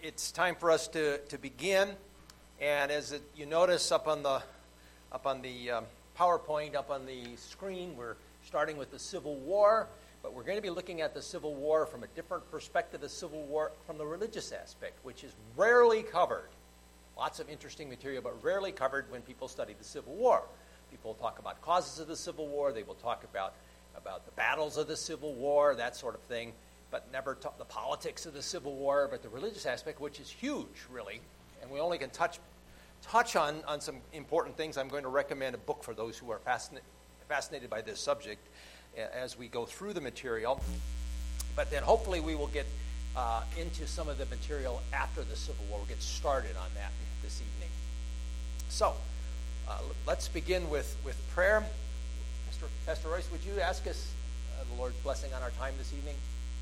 It's time for us to begin, and you notice up on the PowerPoint, up on the screen, we're starting with the Civil War, but we're going to be looking at the Civil War from a different perspective, the Civil War from the religious aspect, which is rarely covered. Lots of interesting material, but rarely covered when people study the Civil War. People talk about causes of the Civil War, they will talk about the battles of the Civil War, that sort of thing, but never talk the politics of the Civil War, but the religious aspect, which is huge, really, and we only can touch on some important things. I'm going to recommend a book for those who are fascinated by this subject as we go through the material, but then hopefully we will get into some of the material after the Civil War. We'll get started on that this evening. So, let's begin with prayer. Pastor Royce, would you ask us the Lord's blessing on our time this evening?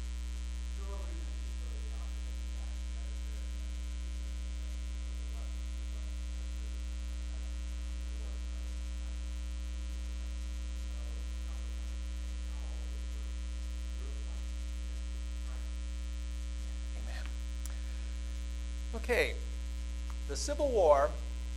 Amen. Okay, the Civil War.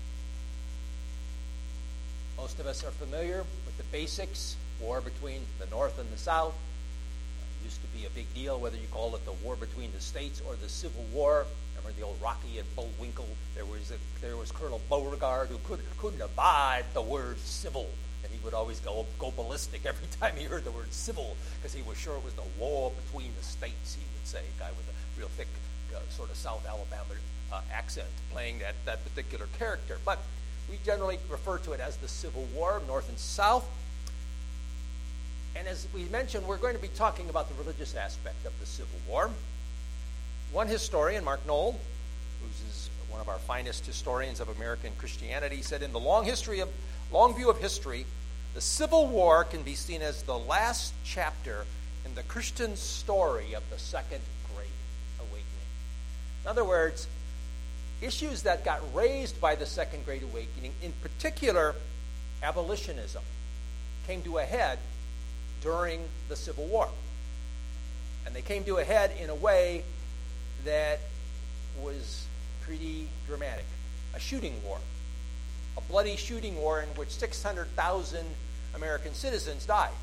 Most of us are familiar with the basics. War between the North and the South. Used to be a big deal whether you call it the war between the states or the Civil War. Remember the old Rocky and Bullwinkle? There was Colonel Beauregard who couldn't abide the word civil, and he would always go ballistic every time he heard the word civil because he was sure it was the war between the states. He would say, a guy with a real thick sort of South Alabama accent playing that particular character. But we generally refer to it as the Civil War, North and South. And as we mentioned, we're going to be talking about the religious aspect of the Civil War. One historian, Mark Noll, who's one of our finest historians of American Christianity, said, in the long view of history, the Civil War can be seen as the last chapter in the Christian story of the Second Great Awakening. In other words, issues that got raised by the Second Great Awakening, in particular abolitionism, came to a head during the Civil War. And they came to a head in a way that was pretty dramatic. A shooting war. A bloody shooting war in which 600,000 American citizens died.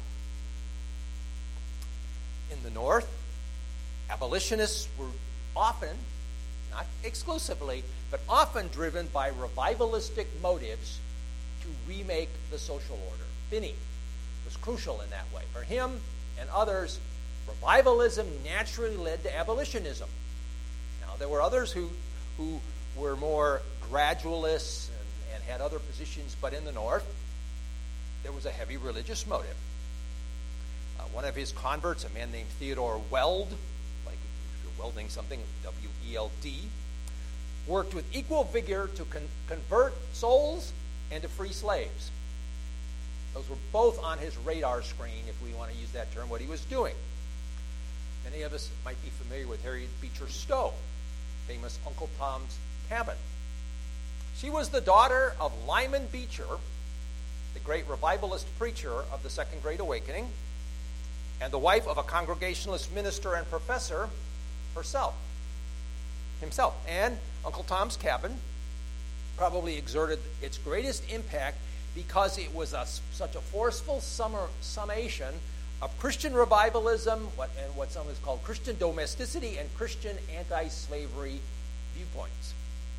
In the North, abolitionists were often, not exclusively, but often driven by revivalistic motives to remake the social order. Finney was crucial in that way. For him and others, revivalism naturally led to abolitionism. Now, there were others who were more gradualists and had other positions, but in the North, there was a heavy religious motive. One of his converts, a man named Theodore Weld, like if you're welding something, W-E-L-D, worked with equal vigor to convert souls and to free slaves. Those were both on his radar screen, if we want to use that term, what he was doing. Many of us might be familiar with Harriet Beecher Stowe, famous Uncle Tom's Cabin. She was the daughter of Lyman Beecher, the great revivalist preacher of the Second Great Awakening, and the wife of a Congregationalist minister and professor himself. And Uncle Tom's Cabin probably exerted its greatest impact because it was such a forceful summation of Christian revivalism, what some has called Christian domesticity, and Christian anti-slavery viewpoints.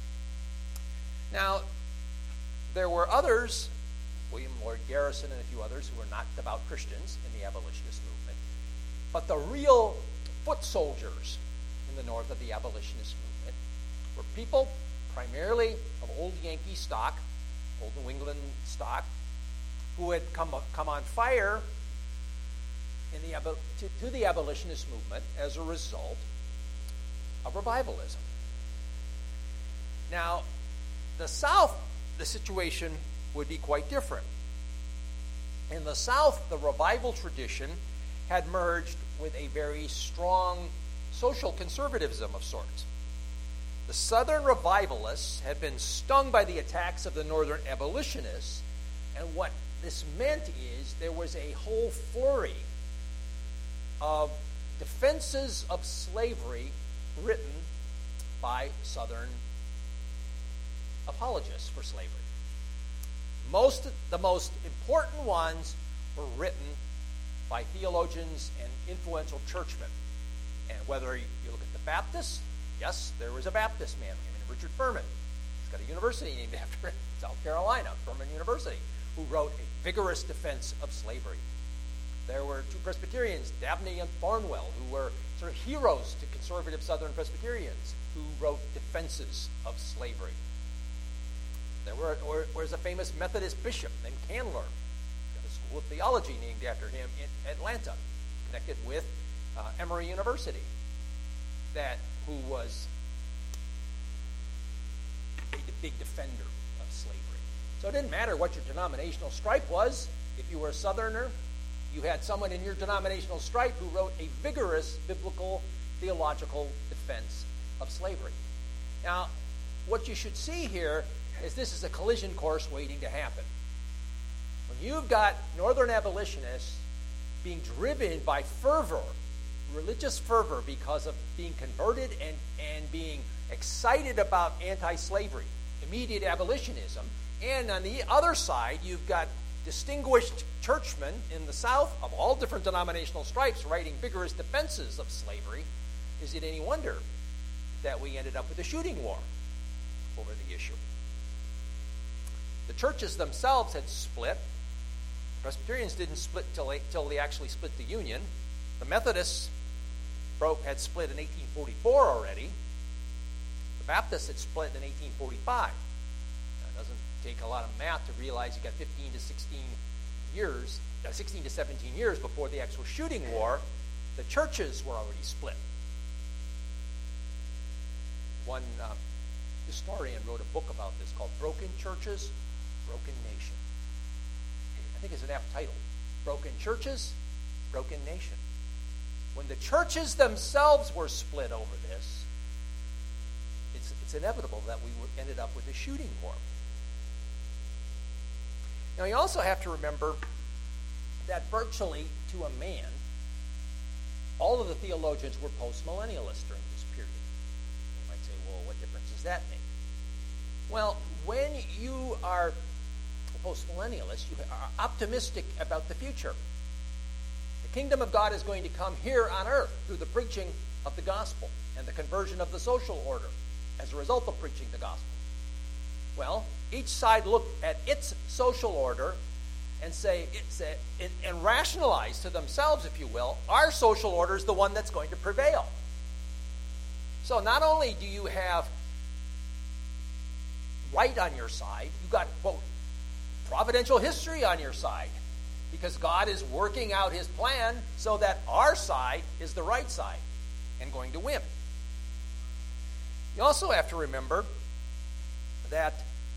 Now, there were others, William Lloyd Garrison and a few others, who were not devout Christians in the abolitionist movement, but the real foot soldiers in the North of the abolitionist movement were people primarily of old Yankee stock, old New England stock, who had come on fire to the abolitionist movement as a result of revivalism. Now, the South, the situation would be quite different. In the South, the revival tradition had merged with a very strong social conservatism of sorts. The Southern revivalists had been stung by the attacks of the Northern abolitionists, and what this meant is there was a whole flurry of defenses of slavery written by Southern apologists for slavery. The most important ones were written by theologians and influential churchmen. And whether you look at the Baptists, yes, there was a Baptist man named Richard Furman. He's got a university named after him, South Carolina, Furman University, who wrote a vigorous defense of slavery. There were two Presbyterians, Dabney and Barnwell, who were sort of heroes to conservative Southern Presbyterians, who wrote defenses of slavery. There was a famous Methodist bishop named Candler, got a school of theology named after him in Atlanta, connected with Emory University, who was a big defender of slavery. So it didn't matter what your denominational stripe was. If you were a Southerner, you had someone in your denominational stripe who wrote a vigorous biblical theological defense of slavery. Now, what you should see here is this is a collision course waiting to happen. When you've got Northern abolitionists being driven by fervor, religious fervor, because of being converted and being excited about anti-slavery, immediate abolitionism, and on the other side, you've got distinguished churchmen in the South of all different denominational stripes writing vigorous defenses of slavery, is it any wonder that we ended up with a shooting war over the issue? The churches themselves had split. Presbyterians didn't split till they actually split the Union. The Methodists had split in 1844 already. The Baptists had split in 1845. Now, it doesn't take a lot of math to realize you got 16 to 17 years before the actual shooting war. The churches were already split. One historian wrote a book about this called Broken Churches, Broken Nation. I think it's an apt title. Broken Churches, Broken Nation. When the churches themselves were split over this, it's inevitable that we ended up with a shooting war. Now, you also have to remember that virtually to a man, all of the theologians were post-millennialists during this period. You might say, well, what difference does that make? Well, when you are a post-millennialist, you are optimistic about the future. The kingdom of God is going to come here on earth through the preaching of the gospel and the conversion of the social order as a result of preaching the gospel. Well, each side looked at its social order and and rationalize to themselves, if you will, our social order is the one that's going to prevail. So not only do you have right on your side, you've got, quote, providential history on your side, because God is working out his plan so that our side is the right side and going to win. You also have to remember that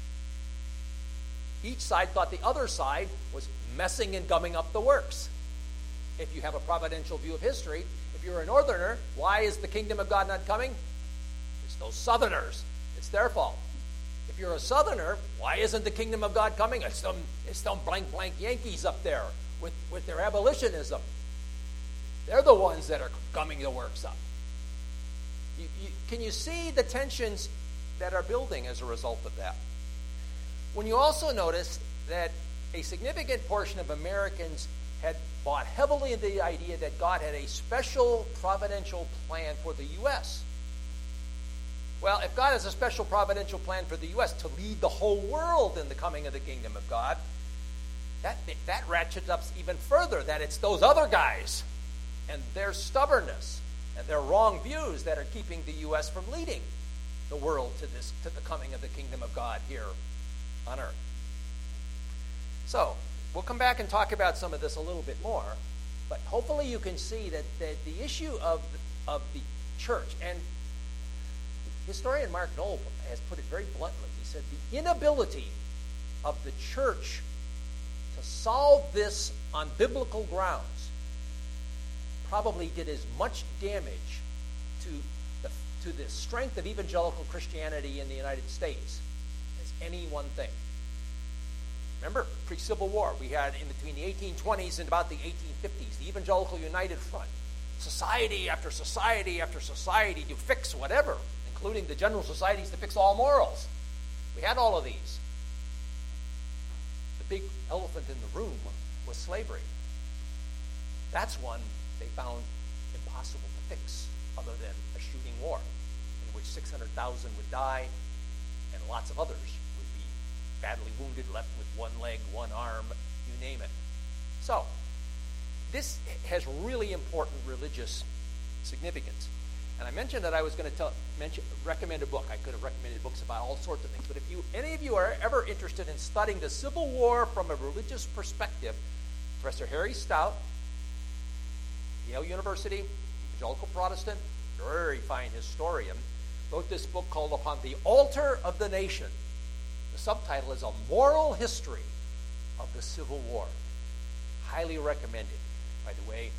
each side thought the other side was messing and gumming up the works. If you have a providential view of history, if you're a Northerner, why is the kingdom of God not coming? It's those Southerners. It's their fault. If you're a Southerner, why isn't the kingdom of God coming? It's some blank Yankees up there with their abolitionism. They're the ones that are gumming the works up. Can you see the tensions that are building as a result of that? When you also notice that a significant portion of Americans had bought heavily into the idea that God had a special providential plan for the U.S. Well, if God has a special providential plan for the U.S. to lead the whole world in the coming of the kingdom of God, that ratchets up even further, that it's those other guys and their stubbornness and their wrong views that are keeping the U.S. from leading the world to the coming of the kingdom of God here on earth. So, we'll come back and talk about some of this a little bit more, but hopefully you can see that the issue of the church, and historian Mark Noll has put it very bluntly. He said the inability of the church to solve this on biblical grounds probably did as much damage to the strength of evangelical Christianity in the United States as any one thing. Remember, pre-Civil War, we had in between the 1820s and about the 1850s, the Evangelical United Front. Society after society after society to fix whatever, including including the General Societies to Fix All Morals. We had all of these. The big elephant in the room was slavery. That's one they found impossible to fix other than a shooting war in which 600,000 would die and lots of others would be badly wounded, left with one leg, one arm, you name it. So, this has really important religious significance. And I mentioned that I was going to recommend a book. I could have recommended books about all sorts of things. But if any of you are ever interested in studying the Civil War from a religious perspective, Professor Harry Stout, Yale University, evangelical Protestant, very fine historian, wrote this book called Upon the Altar of the Nation. The subtitle is A Moral History of the Civil War. Highly recommended. By the way,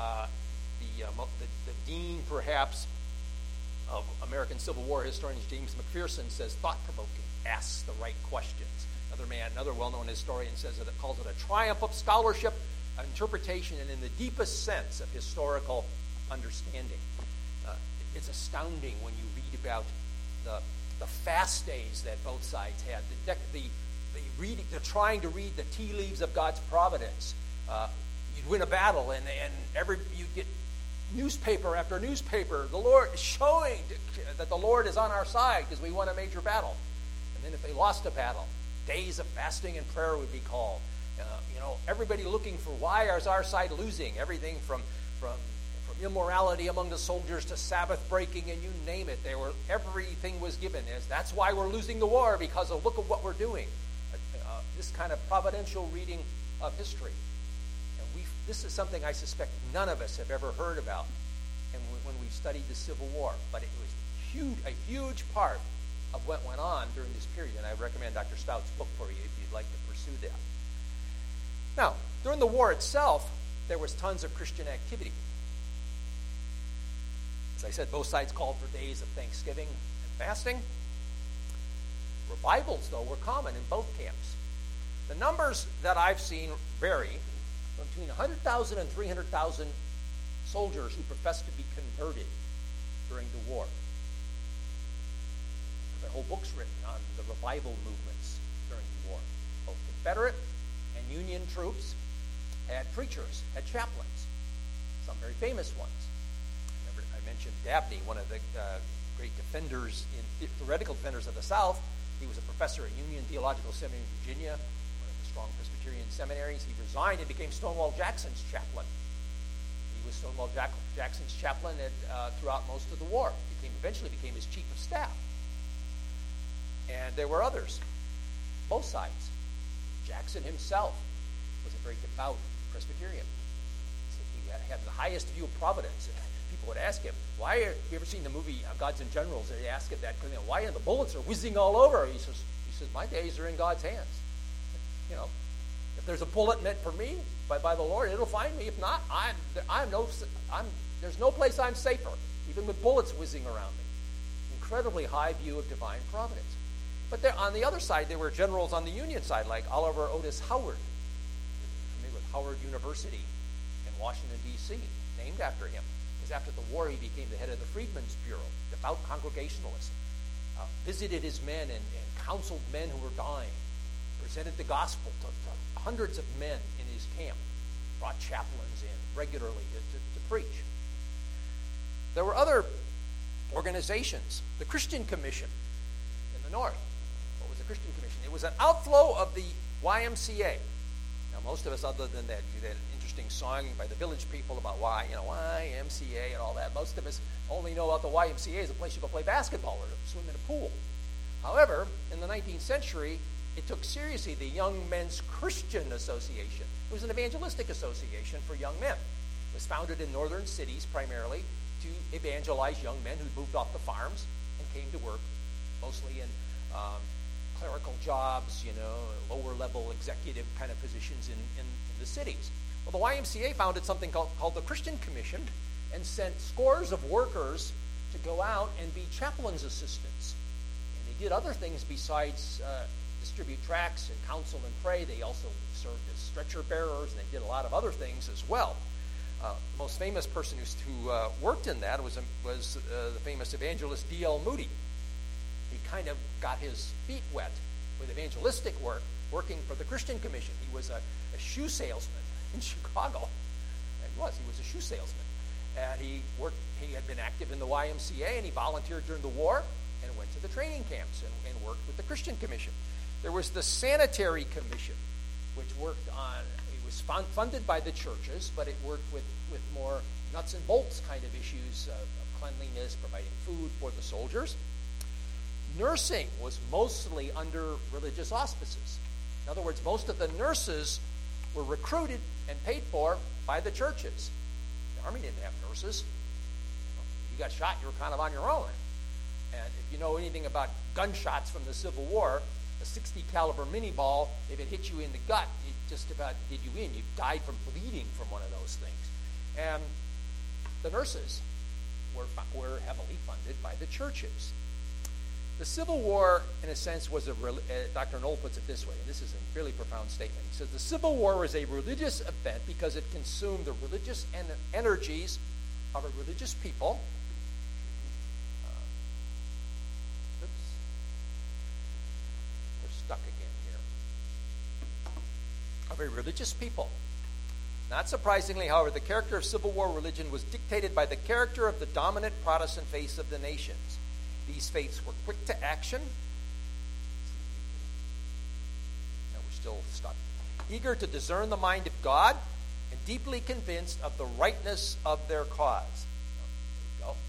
the dean, perhaps, of American Civil War historians, James McPherson, says thought-provoking, asks the right questions. Another well-known historian says that it calls it a triumph of scholarship, interpretation, and in the deepest sense of historical understanding. It's astounding when you read about the fast days that both sides had, the trying to read the tea leaves of God's providence. You'd win a battle, and you'd get newspaper after newspaper, the Lord showing that the Lord is on our side because we won a major battle. And then if they lost a battle, days of fasting and prayer would be called. Everybody looking for why is our side losing? Everything from immorality among the soldiers to Sabbath breaking, and you name it. Everything was given as that's why we're losing the war, because of look at what we're doing. This kind of providential reading of history. And this is something I suspect none of us have ever heard about when we studied the Civil War. But it was a huge part of what went on during this period. And I recommend Dr. Stout's book for you if you'd like to pursue that. Now, during the war itself, there was tons of Christian activity. As I said, both sides called for days of thanksgiving and fasting. Revivals, though, were common in both camps. The numbers that I've seen vary from between 100,000 and 300,000 soldiers who professed to be converted during the war. There are whole books written on the revival movements during the war. Both Confederate and Union troops had preachers, had chaplains, some very famous ones. Remember, I mentioned Dabney, one of the great defenders, theoretical defenders of the South. He was a professor at Union Theological Seminary in Virginia, one of the strong Presbyterian seminaries. He resigned and became Stonewall Jackson's chaplain. He was Stonewall Jackson's chaplain throughout most of the war. Eventually became his chief of staff. And there were others, both sides. Jackson himself was a very devout Presbyterian. He had the highest view of providence. People would ask him, "Why have you ever seen the movie Gods and Generals?" They ask him that, why the bullets are whizzing all over? He says, "My days are in God's hands. If there's a bullet meant for me by the Lord, it'll find me. If not, there's no place I'm safer, even with bullets whizzing around me." Incredibly high view of divine providence. But on the other side, there were generals on the Union side, like Oliver Otis Howard, familiar with Howard University in Washington, D.C., named after him. Because after the war, he became the head of the Freedmen's Bureau, devout Congregationalist, visited his men and counseled men who were dying, presented the gospel to hundreds of men in his camp, brought chaplains in regularly to preach. There were other organizations. The Christian Commission in the North. What was the Christian Commission? It was an outflow of the YMCA. Now, most of us, other than that interesting song by the Village People about YMCA and all that, most of us only know about the YMCA as a place you go play basketball or swim in a pool. However, in the 19th century, it took seriously the Young Men's Christian Association. It was an evangelistic association for young men. It was founded in northern cities primarily to evangelize young men who'd moved off the farms and came to work mostly in clerical jobs, lower level executive kind of positions in the cities. Well, the YMCA founded something called the Christian Commission and sent scores of workers to go out and be chaplain's assistants. And they did other things besides distribute tracts and counsel and pray. They also served as stretcher bearers, and they did a lot of other things as well. The most famous person who worked in that was the famous evangelist D.L. Moody. He kind of got his feet wet with evangelistic work, working for the Christian Commission. He was a shoe salesman in Chicago. He was a shoe salesman. And he had been active in the YMCA, and he volunteered during the war and went to the training camps and worked with the Christian Commission. There was the Sanitary Commission, which worked on, it was funded by the churches, but it worked with more nuts and bolts kind of issues of cleanliness, providing food for the soldiers. Nursing was mostly under religious auspices. In other words, most of the nurses were recruited and paid for by the churches. The army didn't have nurses. You got shot, you were kind of on your own. And if you know anything about gunshots from the Civil War, a 60 caliber mini ball, if it hit you in the gut, it just about did you in. You died from bleeding from one of those things. And the nurses were heavily funded by the churches. The Civil War, in a sense, was Dr. Knoll puts it this way, and this is a really profound statement. He says, the Civil War was a religious event because it consumed the religious energies of a religious people. We're stuck again here. Of a religious people. Not surprisingly, however, the character of Civil War religion was dictated by the character of the dominant Protestant faiths of the nations. These faiths were quick to action. No, we're still stuck. Eager to discern the mind of God and deeply convinced of the rightness of their cause. There we go.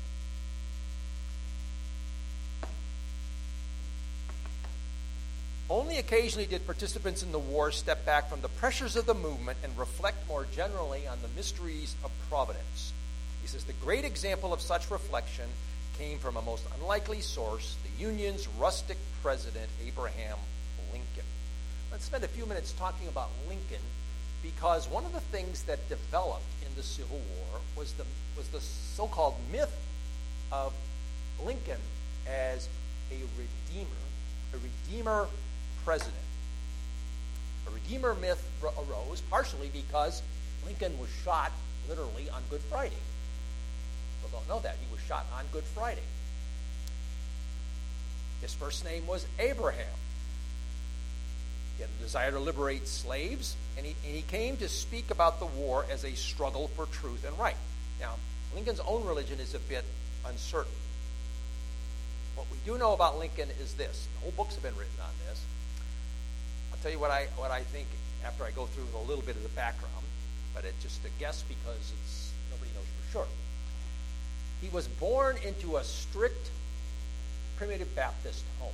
Only occasionally did participants in the war step back from the pressures of the movement and reflect more generally on the mysteries of providence. He says the great example of such reflection came from a most unlikely source, the Union's rustic president, Abraham Lincoln. Let's spend a few minutes talking about Lincoln, because one of the things that developed in the Civil War was the so-called myth of Lincoln as a redeemer president. A redeemer myth arose partially because Lincoln was shot literally on Good Friday. People don't know that. He was shot on Good Friday. His first name was Abraham. He had a desire to liberate slaves, and he came to speak about the war as a struggle for truth and right. Now, Lincoln's own religion is a bit uncertain. What we do know about Lincoln is this. Whole books have been written on this. I'll tell you what I think after I go through a little bit of the background, but it's just a guess because nobody knows for sure. He was born into a strict primitive Baptist home.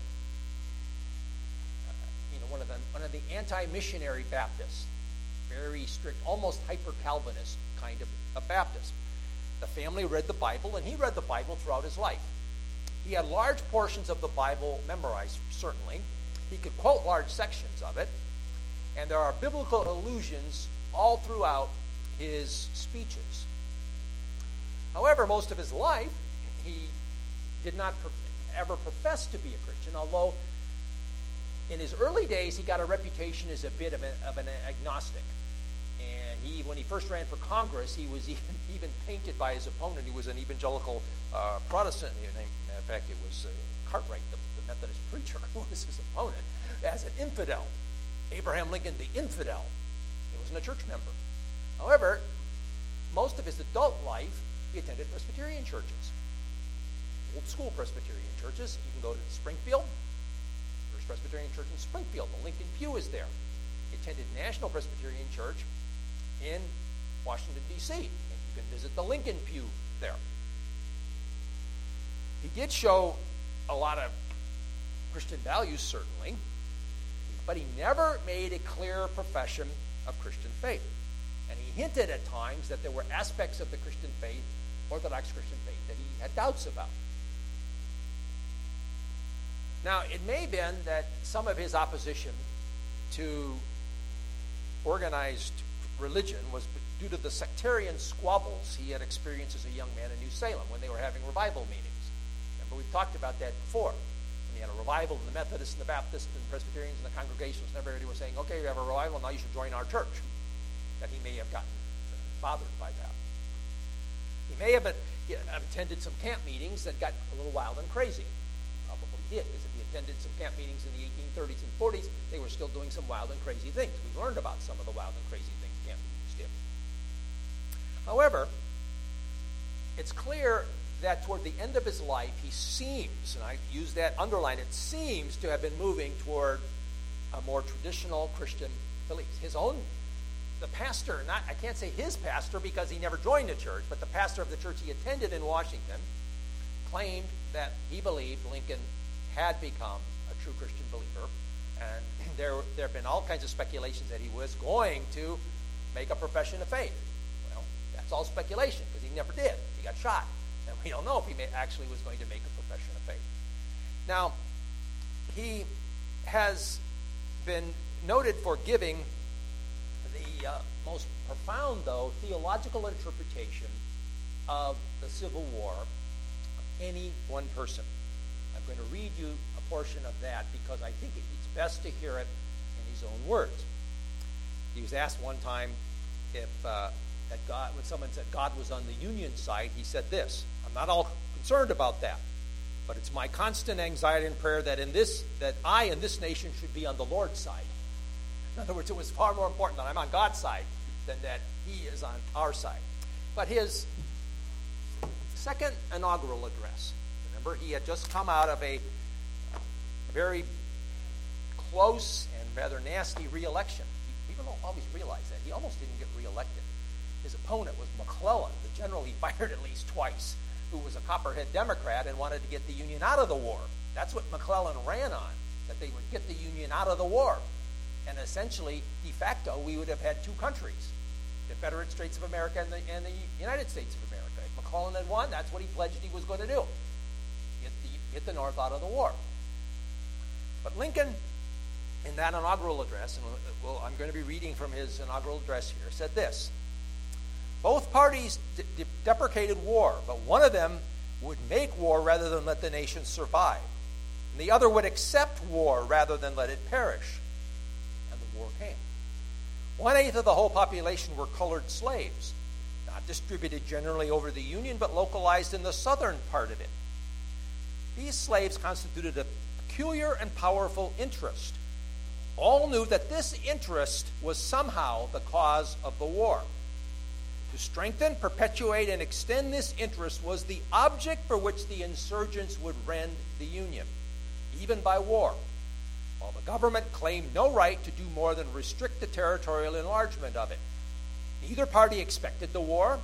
One of the anti-missionary Baptists, very strict, almost hyper-Calvinist kind of a Baptist. The family read the Bible, and he read the Bible throughout his life. He had large portions of the Bible memorized, certainly. He could quote large sections of it, and there are biblical allusions all throughout his speeches. However, most of his life, he did not ever profess to be a Christian, although in his early days, he got a reputation as a bit of an agnostic. And when he first ran for Congress, he was even painted by his opponent. He was an evangelical Protestant. Matter of fact, it was Cartwright, the Methodist preacher, who was his opponent, as an infidel. Abraham Lincoln, the infidel. He wasn't a church member. However, most of his adult life, he attended Presbyterian churches, old school Presbyterian churches. You can go to Springfield, First Presbyterian Church in Springfield. The Lincoln Pew is there. He attended National Presbyterian Church in Washington, D.C., and you can visit the Lincoln Pew there. He did show a lot of Christian values, certainly, but he never made a clear profession of Christian faith. And he hinted at times that there were aspects of the Christian faith, Orthodox Christian faith, that he had doubts about. Now, it may have been that some of his opposition to organized religion was due to the sectarian squabbles he had experienced as a young man in New Salem when they were having revival meetings. Remember, we've talked about that before. When he had a revival, and the Methodists and the Baptists and the Presbyterians and the Congregationalists and everybody were saying, okay, we have a revival, now you should join our church. That he may have gotten bothered by that. He may have attended some camp meetings that got a little wild and crazy. Probably did, because if he attended some camp meetings in the 1830s and 40s, they were still doing some wild and crazy things. We've learned about some of the wild and crazy things camp meetings did. However, it's clear that toward the end of his life, he seems, and I use that underline, it seems to have been moving toward a more traditional Christian beliefs. The pastor, I can't say his pastor because he never joined the church, but the pastor of the church he attended in Washington claimed that he believed Lincoln had become a true Christian believer, and there have been all kinds of speculations that he was going to make a profession of faith. Well, that's all speculation because he never did. He got shot, and we don't know if he actually was going to make a profession of faith. Now, he has been noted for giving the most profound, though, theological interpretation of the Civil War of any one person. I'm going to read you a portion of that because I think it's best to hear it in his own words. He was asked one time if when someone said God was on the Union side, he said this: "I'm not all concerned about that, but it's my constant anxiety and prayer that I and this nation should be on the Lord's side." In other words, it was far more important that I'm on God's side than that he is on our side. But his second inaugural address, remember, he had just come out of a very close and rather nasty re-election. People don't always realize that. He almost didn't get re-elected. His opponent was McClellan, the general he fired at least twice, who was a Copperhead Democrat and wanted to get the Union out of the war. That's what McClellan ran on, that they would get the Union out of the war. And essentially, de facto, we would have had two countries, the Confederate States of America and the United States of America. If McClellan had won, that's what he pledged he was going to do, get the North out of the war. But Lincoln, in that inaugural address, and I'm going to be reading from his inaugural address here, said this: "Both parties deprecated war, but one of them would make war rather than let the nation survive. And the other would accept war rather than let it perish." War came. 1/8 of the whole population were colored slaves, not distributed generally over the Union, but localized in the southern part of it. These slaves constituted a peculiar and powerful interest. All knew that this interest was somehow the cause of the war. To strengthen, perpetuate, and extend this interest was the object for which the insurgents would rend the Union, even by war, while the government claimed no right to do more than restrict the territorial enlargement of it. Neither party expected the war,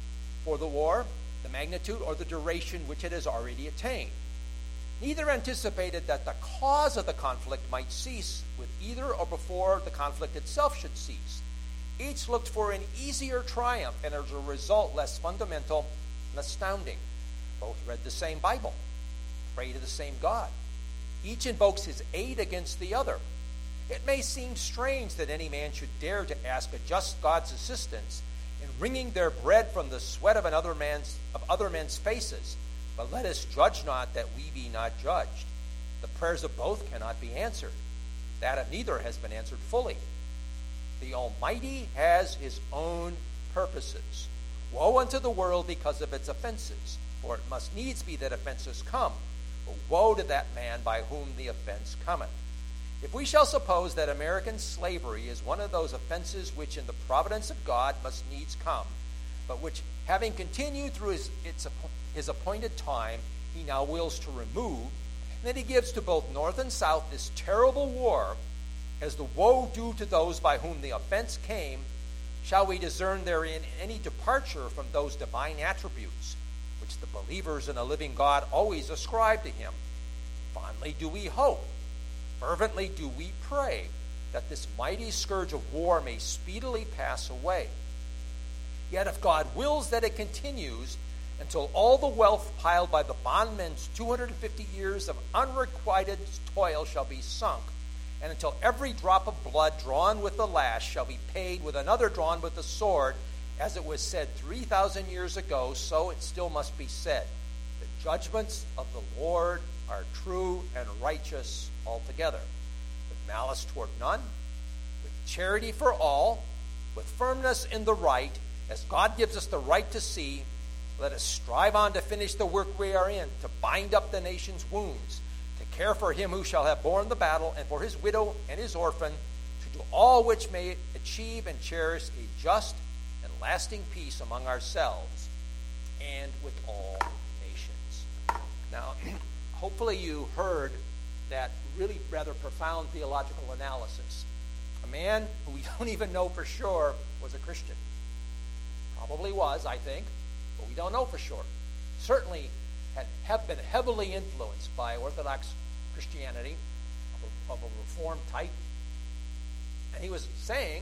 the magnitude, or the duration which it has already attained. Neither anticipated that the cause of the conflict might cease with either or before the conflict itself should cease. Each looked for an easier triumph, and as a result, less fundamental and astounding. Both read the same Bible, prayed to the same God. Each invokes his aid against the other. It may seem strange that any man should dare to ask a just God's assistance in wringing their bread from the sweat of other men's faces, but let us judge not that we be not judged. The prayers of both cannot be answered. That of neither has been answered fully. The Almighty has his own purposes. Woe unto the world because of its offenses, for it must needs be that offenses come. But woe to that man by whom the offense cometh. If we shall suppose that American slavery is one of those offenses which in the providence of God must needs come, but which, having continued through his appointed time, he now wills to remove, and that he gives to both North and South this terrible war as the woe due to those by whom the offense came, shall we discern therein any departure from those divine attributes which the believers in a living God always ascribe to him? Fondly do we hope, fervently do we pray, that this mighty scourge of war may speedily pass away. Yet if God wills that it continues until all the wealth piled by the bondmen's 250 years of unrequited toil shall be sunk, and until every drop of blood drawn with the lash shall be paid with another drawn with the sword, as it was said 3,000 years ago, so it still must be said. The judgments of the Lord are true and righteous altogether, with malice toward none, with charity for all, with firmness in the right, as God gives us the right to see, Let us strive on to finish the work we are in, to bind up the nation's wounds, to care for him who shall have borne the battle, and for his widow and his orphan, to do all which may achieve and cherish a just and lasting peace among ourselves and with all nations. Now, hopefully you heard that really rather profound theological analysis. A man who we don't even know for sure was a Christian. Probably was, I think, but we don't know for sure. Certainly have been heavily influenced by Orthodox Christianity of a Reformed type. And he was saying,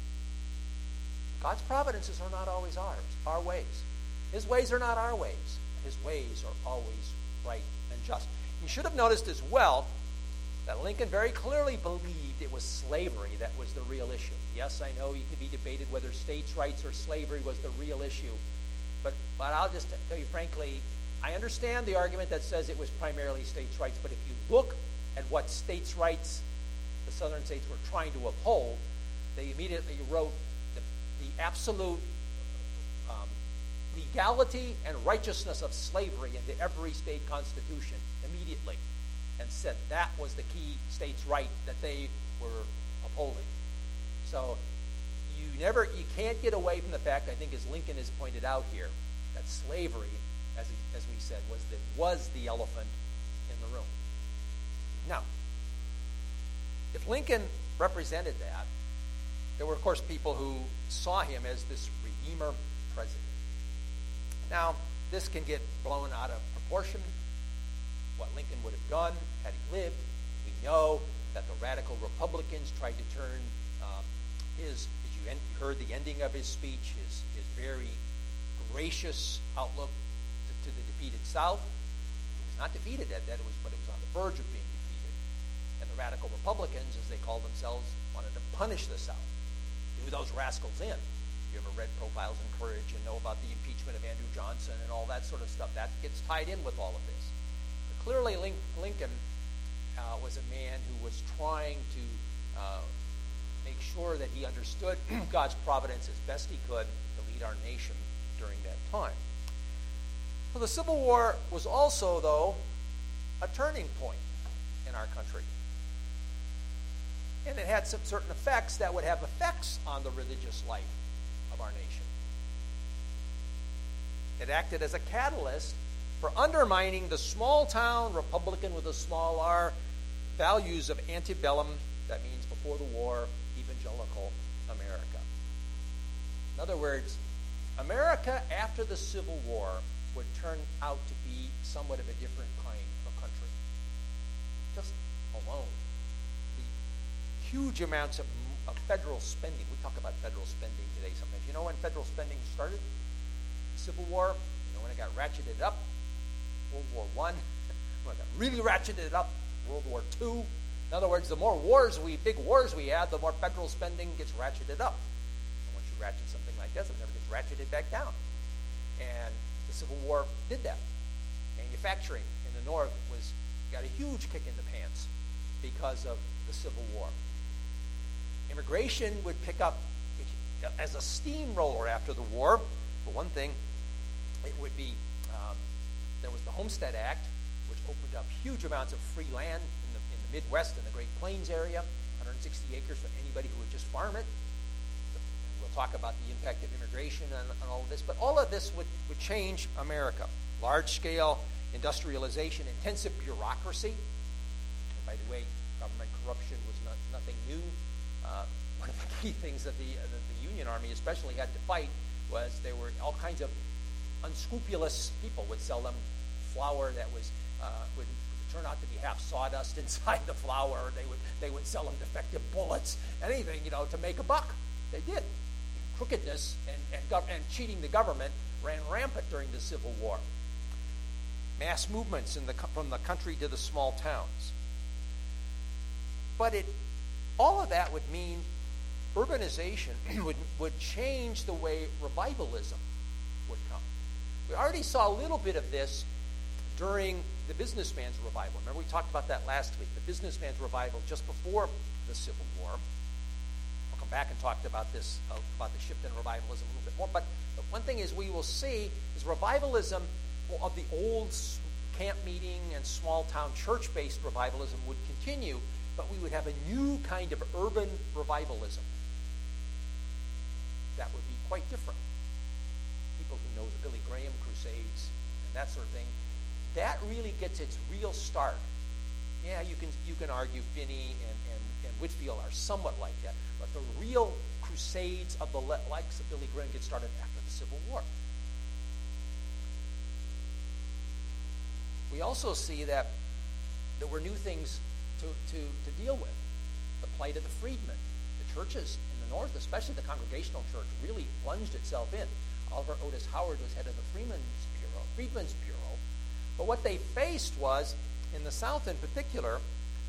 God's providences are not always our ways. His ways are not our ways. His ways are always right and just. You should have noticed as well that Lincoln very clearly believed it was slavery that was the real issue. Yes, I know you could be debated whether states' rights or slavery was the real issue. But I'll just tell you frankly, I understand the argument that says it was primarily states' rights, but if you look at what states' rights the southern states were trying to uphold, they immediately wrote the absolute legality and righteousness of slavery into every state constitution immediately, and said that was the key states' right that they were upholding. So you can't get away from the fact, I think, as Lincoln has pointed out here, that slavery, as we said, was the elephant in the room. Now, if Lincoln represented that, there were, of course, people who saw him as this redeemer president. Now, this can get blown out of proportion. What Lincoln would have done had he lived. We know that the radical Republicans tried to turn you heard the ending of his speech, his very gracious outlook to the defeated South. He was not defeated but it was on the verge of being defeated. And the radical Republicans, as they called themselves, wanted to punish the South. Threw those rascals in. You ever read Profiles in Courage and know about the impeachment of Andrew Johnson and all that sort of stuff? That gets tied in with all of this. But clearly, Lincoln was a man who was trying to make sure that he understood God's providence as best he could to lead our nation during that time. Well, the Civil War was also, though, a turning point in our country. And it had some certain effects that would have effects on the religious life of our nation. It acted as a catalyst for undermining the small-town Republican with a small r values of antebellum, that means before the war, evangelical America. In other words, America after the Civil War would turn out to be somewhat of a different kind of country. Just alone. The huge amounts of federal spending. We talk about federal spending today sometimes. You know when federal spending started? The Civil War. You know when it got ratcheted up? World War I. When it got really ratcheted up? World War II. In other words, the more big wars we had, the more federal spending gets ratcheted up. And once you ratchet something like this, it never gets ratcheted back down. And the Civil War did that. Manufacturing in the North got a huge kick in the pants because of the Civil War. Immigration would pick up as a steamroller after the war. For one thing, it would be there was the Homestead Act, which opened up huge amounts of free land in the Midwest and the Great Plains area, 160 acres for anybody who would just farm it. We'll talk about the impact of immigration on all of this, but all of this would change America. Large-scale industrialization, intensive bureaucracy. And by the way, government corruption was nothing new. One of the key things that the Union Army especially had to fight was there were all kinds of unscrupulous people would sell them flour that would turn out to be half sawdust inside the flour. They would sell them defective bullets, anything, to make a buck. They did. Crookedness and cheating the government ran rampant during the Civil War. Mass movements from the country to the small towns. But all of that would mean urbanization would change the way revivalism would come. We already saw a little bit of this during the businessman's revival. Remember, we talked about that last week. The businessman's revival just before the Civil War. How come come back and talk about this, about the shift in revivalism a little bit more. But one thing is we will see is revivalism of the old camp meeting and small town church-based revivalism would continue, but we would have a new kind of urban revivalism. That would be quite different. People who know the Billy Graham Crusades and that sort of thing, that really gets its real start. Yeah, you can argue Finney and Whitefield are somewhat like that, but the real crusades of the likes of Billy Graham get started after the Civil War. We also see that there were new things to deal with. The plight of the freedmen. The churches in the North, especially the Congregational Church, really plunged itself in. Oliver Otis Howard was head of the Freedmen's Bureau. But what they faced was, in the South in particular,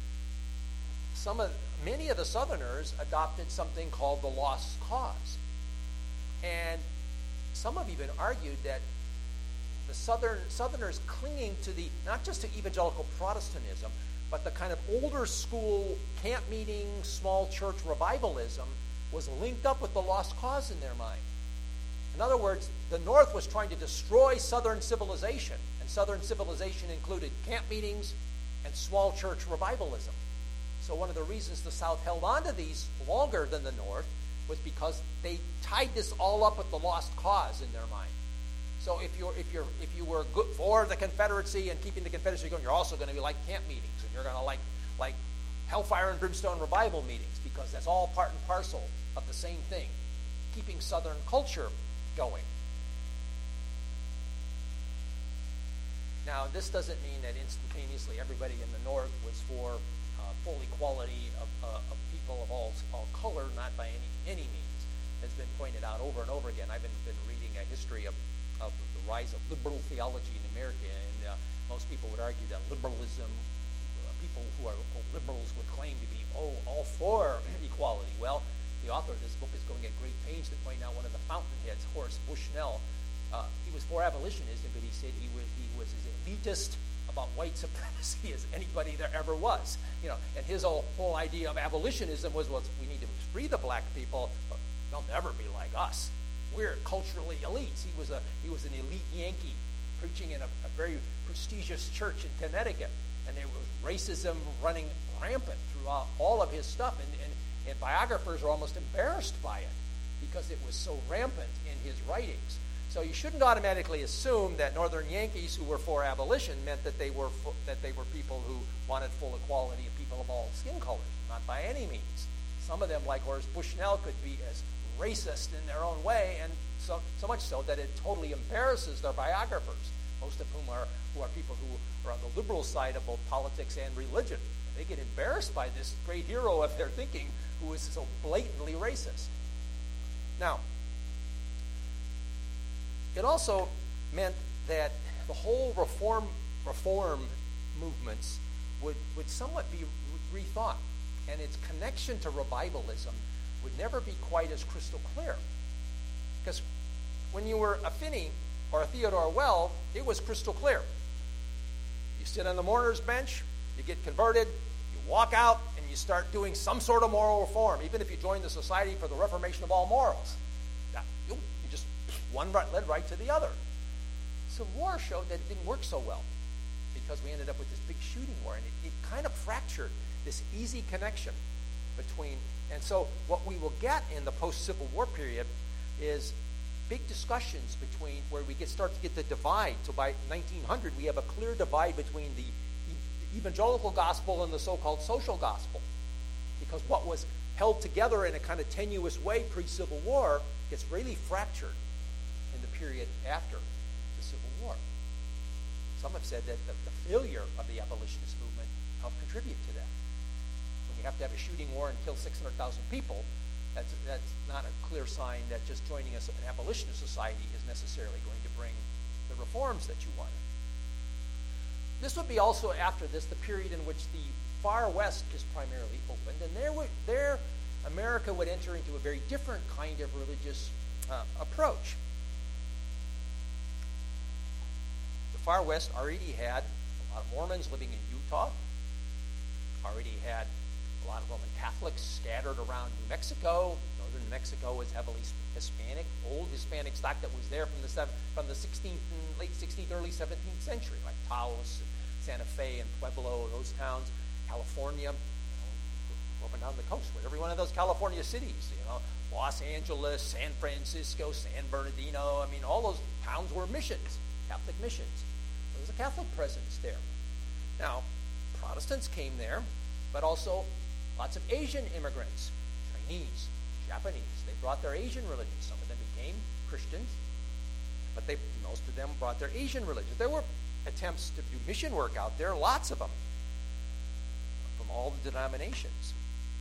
many of the Southerners adopted something called the Lost Cause. And some have even argued that the Southerners clinging to not just to evangelical Protestantism, but the kind of older school camp meeting, small church revivalism was linked up with the lost cause in their mind. In other words, the North was trying to destroy Southern civilization, and Southern civilization included camp meetings and small church revivalism. So one of the reasons the South held on to these longer than the North was because they tied this all up with the lost cause in their mind. So if you were good for the Confederacy and keeping the Confederacy going, you're also going to be like camp meetings, and you're going to like hellfire and brimstone revival meetings, because that's all part and parcel of the same thing, keeping Southern culture going. Now, this doesn't mean that instantaneously everybody in the North was for full equality of people of all color, not by any means. It's been pointed out over and over again. I've been reading a history of the rise of liberal theology in America, and most people would argue that liberalism, people who are liberals would claim to be all for equality. Well, the author of this book is going at great pains to point out one of the fountainheads, Horace Bushnell. He was for abolitionism, but he said he was as elitist about white supremacy as anybody there ever was. And his whole idea of abolitionism was, well, we need to free the black people, but they'll never be like us. We're culturally elites. He was an elite Yankee preaching in a very prestigious church in Connecticut, and there was racism running rampant throughout all of his stuff, and biographers are almost embarrassed by it because it was so rampant in his writings. So you shouldn't automatically assume that Northern Yankees who were for abolition meant that they were people who wanted full equality of people of all skin colors. Not by any means. Some of them, like Horace Bushnell, could be as racist in their own way, and so much so that it totally embarrasses their biographers, most of whom are people who are on the liberal side of both politics and religion. They get embarrassed by this great hero of their thinking who is so blatantly racist. Now, it also meant that the whole reform movements would somewhat be rethought, and its connection to revivalism would never be quite as crystal clear. Because when you were a Finney or a Theodore Well, it was crystal clear. You sit on the mourner's bench, you get converted, you walk out, and you start doing some sort of moral reform, even if you join the Society for the Reformation of All Morals. You just one led right to the other. Civil War showed that it didn't work so well because we ended up with this big shooting war, and it kind of fractured this easy connection between. And so what we will get in the post-Civil War period is big discussions between where we start to get the divide. So by 1900, we have a clear divide between the evangelical gospel and the so-called social gospel, because what was held together in a kind of tenuous way pre-Civil War gets really fractured in the period after the Civil War. Some have said that the failure of the abolitionist movement helped contribute to that. When you have to have a shooting war and kill 600,000 people, that's not a clear sign that just joining an abolitionist society is necessarily going to bring the reforms that you wanted. This would be also after this the period in which the far west is primarily opened, and there America would enter into a very different kind of religious approach. The far west already had a lot of Mormons living in Utah, already had a lot of Roman Catholics scattered around New Mexico. Northern New Mexico was heavily Hispanic, old Hispanic stock that was there from the 16th and late 16th, early 17th century, like Taos, and Santa Fe, and Pueblo, those towns. California, up and down the coast, with every one of those California cities, Los Angeles, San Francisco, San Bernardino. I mean, all those towns were missions, Catholic missions. There was a Catholic presence there. Now, Protestants came there, but also lots of Asian immigrants, Chinese, Japanese. They brought their Asian religion. Some of them became Christians, but most of them brought their Asian religion. There were attempts to do mission work out there, lots of them, from all the denominations.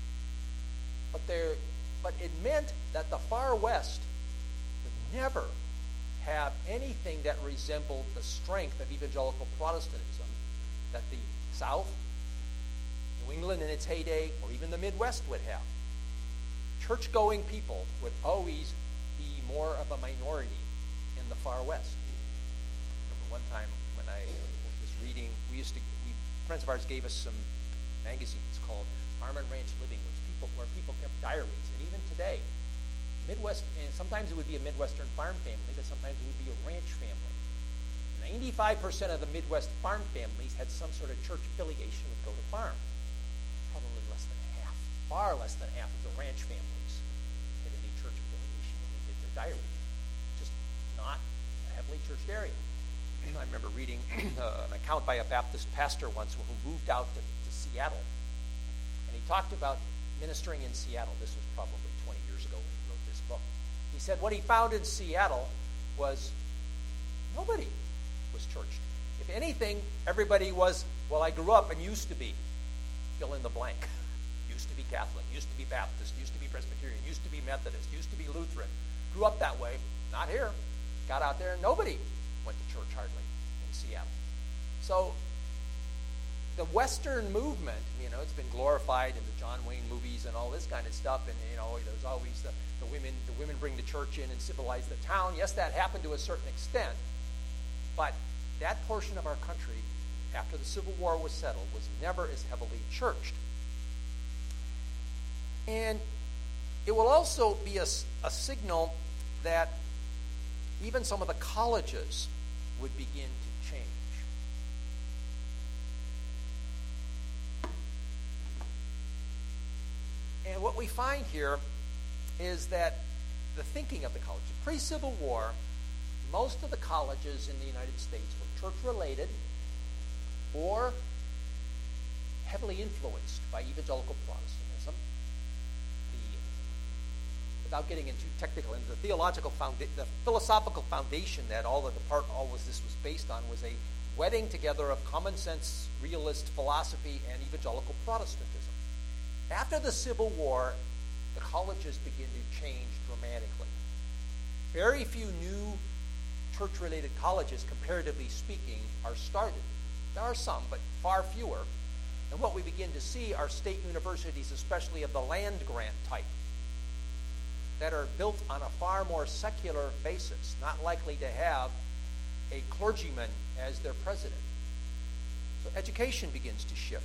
But it meant that the far West would never have anything that resembled the strength of evangelical Protestantism that the South, New England in its heyday, or even the Midwest would have. Church-going people would always be more of a minority in the far West. I remember one time when I was reading, friends of ours gave us some magazines called Farm and Ranch Living, where people kept diaries. And even today, Midwest, and sometimes it would be a Midwestern farm family, but sometimes it would be a ranch family. 95% of the Midwest farm families had some sort of church affiliation with Go to Farm. Probably less than half, far less than half of the ranch families had any church affiliation when they did their diary. Just not a heavily churched area. I remember reading an account by a Baptist pastor once who moved out to Seattle. And he talked about ministering in Seattle. This was probably 20 years ago when he wrote this book. He said what he found in Seattle was nobody was churched. If anything, everybody was, well, I grew up and used to be, fill in the blank. Used to be Catholic, used to be Baptist, used to be Presbyterian, used to be Methodist, used to be Lutheran. Grew up that way. Not here. Got out there and nobody went to church hardly in Seattle. So the Western movement, it's been glorified in the John Wayne movies and all this kind of stuff, and there's always the women bring the church in and civilize the town. Yes, that happened to a certain extent, but that portion of our country, after the Civil War was settled, was never as heavily churched. And it will also be a signal that even some of the colleges would begin to change. And what we find here is that the thinking of the colleges, pre-Civil War, most of the colleges in the United States were church-related or heavily influenced by evangelical Protestantism. Without getting into technical, the the philosophical foundation that all this was based on was a wedding together of common sense, realist philosophy and evangelical Protestantism. After the Civil War, the colleges begin to change dramatically. Very few new church-related colleges, comparatively speaking, are started. There are some, but far fewer. And what we begin to see are state universities, especially of the land-grant type, that are built on a far more secular basis, not likely to have a clergyman as their president. So education begins to shift.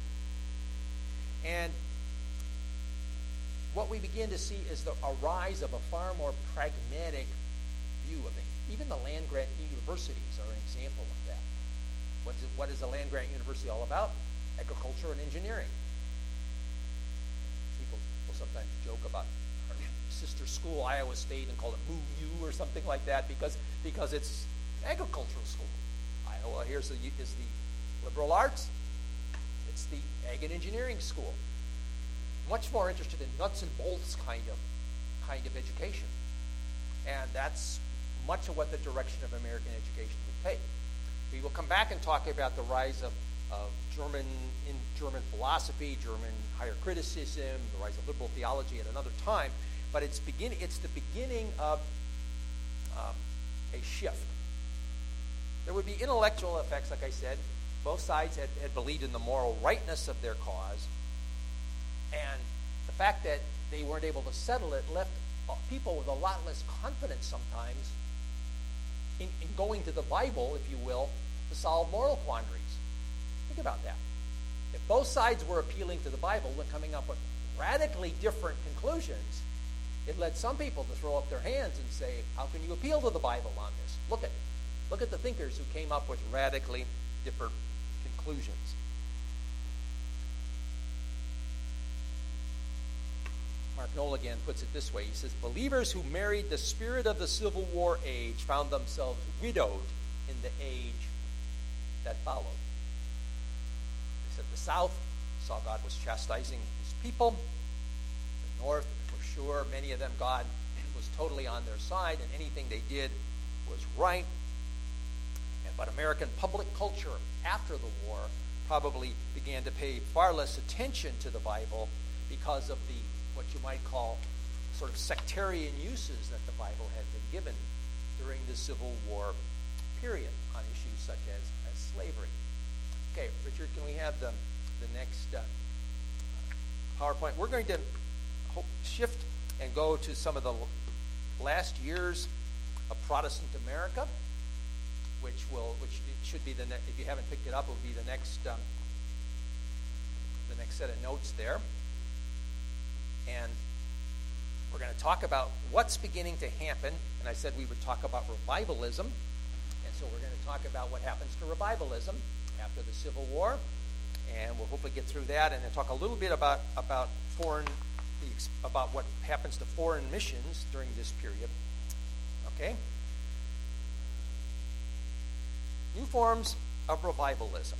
And what we begin to see is a rise of a far more pragmatic view of things. Even the land-grant universities are an example of that. What is a land-grant university all about? Agriculture and engineering. People will sometimes joke about our sister school, Iowa State, and call it MooU or something like that because it's agricultural school. Iowa here is the liberal arts. It's the ag and engineering school. Much more interested in nuts and bolts kind of education. And that's much of what the direction of American education would take. We will come back and talk about the rise of German philosophy, German higher criticism, the rise of liberal theology at another time. But it's the beginning of a shift. There would be intellectual effects, like I said. Both sides had believed in the moral rightness of their cause. And the fact that they weren't able to settle it left people with a lot less confidence sometimes in going to the Bible, if you will, to solve moral quandaries. Think about that. If both sides were appealing to the Bible and coming up with radically different conclusions, it led some people to throw up their hands and say, how can you appeal to the Bible on this? Look at the thinkers who came up with radically different conclusions. Mark Knoll again puts it this way. He says, believers who married the spirit of the Civil War age found themselves widowed in the age that followed. He said the South saw God was chastising his people. The North, for sure, many of them, God was totally on their side, and anything they did was right. But American public culture after the war probably began to pay far less attention to the Bible because of the what you might call sort of sectarian uses that the Bible had been given during the Civil War period on issues such as slavery. Okay, Richard, can we have the next PowerPoint? We're going to shift and go to some of the last years of Protestant America, which it should be if you haven't picked it up, it will be the next set of notes there. And we're going to talk about what's beginning to happen. And I said we would talk about revivalism. And so we're going to talk about what happens to revivalism after the Civil War. And we'll hopefully get through that and then talk a little bit about what happens to foreign missions during this period. Okay? New forms of revivalism.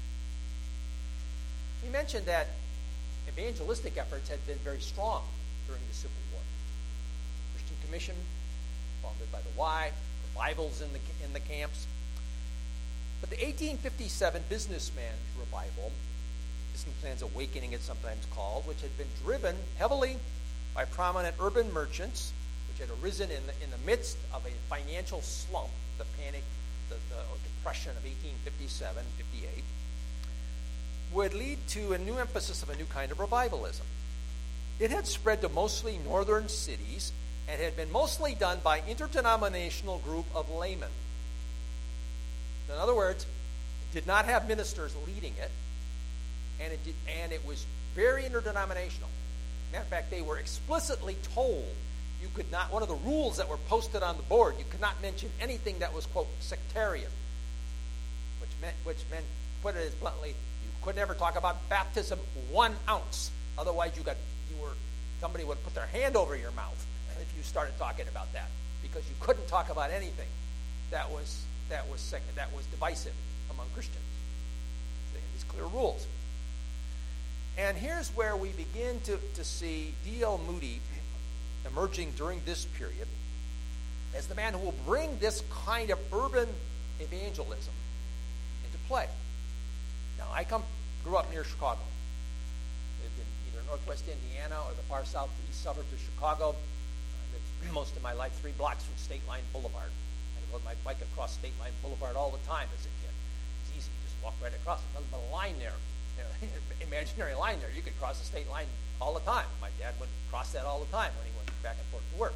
We mentioned that evangelistic efforts had been very strong during the Civil War. Christian Commission, founded by the Y, revivals in the camps. But the 1857 businessman's revival, businessman's awakening it's sometimes called, which had been driven heavily by prominent urban merchants, which had arisen in the midst of a financial slump, the panic, the depression of 1857-58, would lead to a new emphasis of a new kind of revivalism. It had spread to mostly northern cities and had been mostly done by interdenominational group of laymen. In other words, it did not have ministers leading it, and it was very interdenominational. Matter of fact, they were explicitly told you could not, one of the rules that were posted on the board, you could not mention anything that was, quote, sectarian, which meant, put it as bluntly, you could never talk about baptism 1 ounce. Otherwise, somebody would put their hand over your mouth if you started talking about that, because you couldn't talk about anything that was divisive among Christians. They had these clear rules. And here's where we begin to see D.L. Moody emerging during this period as the man who will bring this kind of urban evangelism into play. Now, I grew up near Chicago. Lived in either northwest Indiana or the far southeast suburbs of Chicago. I lived most of my life 3 blocks from State Line Boulevard. I rode my bike across State Line Boulevard all the time as a kid. It's easy, you just walk right across. There's nothing but a line there. Imaginary line there. You could cross the state line all the time. My dad would cross that all the time when he went back and forth to work.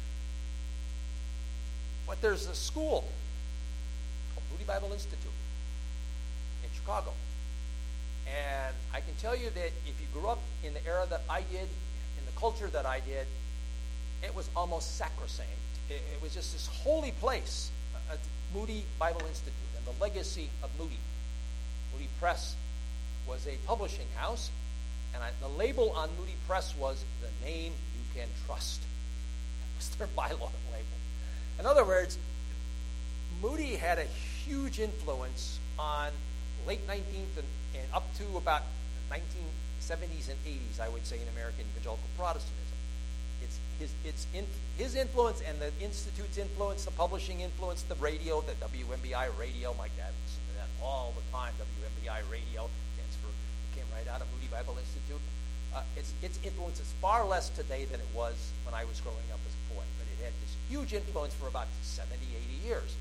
But there's a school called Moody Bible Institute in Chicago. And I can tell you that if you grew up in the era that I did, in the culture that I did, it was almost sacrosanct. It was just this holy place, Moody Bible Institute, and the legacy of Moody. Moody Press was a publishing house, and the label on Moody Press was "The Name You Can Trust." That was their bylaw label. In other words, Moody had a huge influence on late 19th and up to about the 1970s and 80s, I would say, in American evangelical Protestantism. It's his influence and the Institute's influence, the publishing influence, the radio, the WMBI radio. My dad listened to that all the time, WMBI radio. Came right out of Moody Bible Institute. Its influence is far less today than it was when I was growing up as a boy, but it had this huge influence for about 70, 80 years.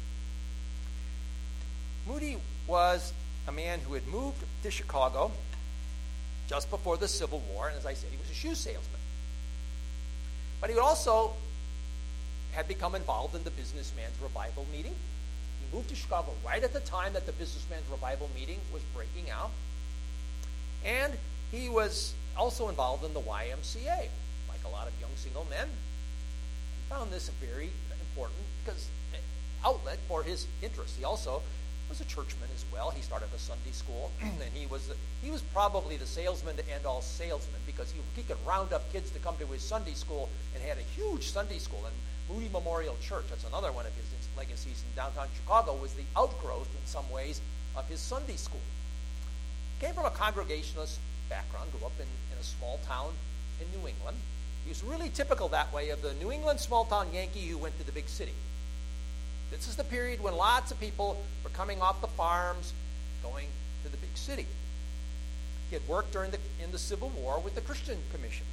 Moody was a man who had moved to Chicago just before the Civil War, and as I said, he was a shoe salesman. But he also had become involved in the Businessman's Revival meeting. He moved to Chicago right at the time that the Businessman's Revival meeting was breaking out. And he was also involved in the YMCA. Like a lot of young single men, he found this very important because outlet for his interest. He also was a churchman as well. He started a Sunday school, and he was probably the salesman to end all salesmen because he could round up kids to come to his Sunday school and had a huge Sunday school. And Moody Memorial Church, that's another one of his legacies in downtown Chicago, was the outgrowth in some ways of his Sunday school. He came from a Congregationalist background, grew up in a small town in New England. He was really typical that way of the New England small town Yankee who went to the big city. This is the period when lots of people were coming off the farms, going to the big city. He had worked in the Civil War with the Christian Commission.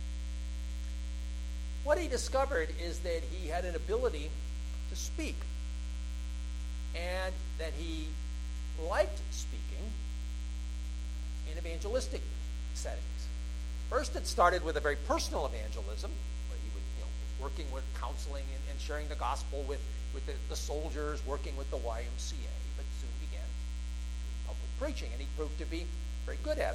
What he discovered is that he had an ability to speak, and that he liked speaking in evangelistic settings. First, it started with a very personal evangelism, where he would, working with counseling and sharing the gospel with the soldiers, working with the YMCA, but soon began public preaching, and he proved to be very good at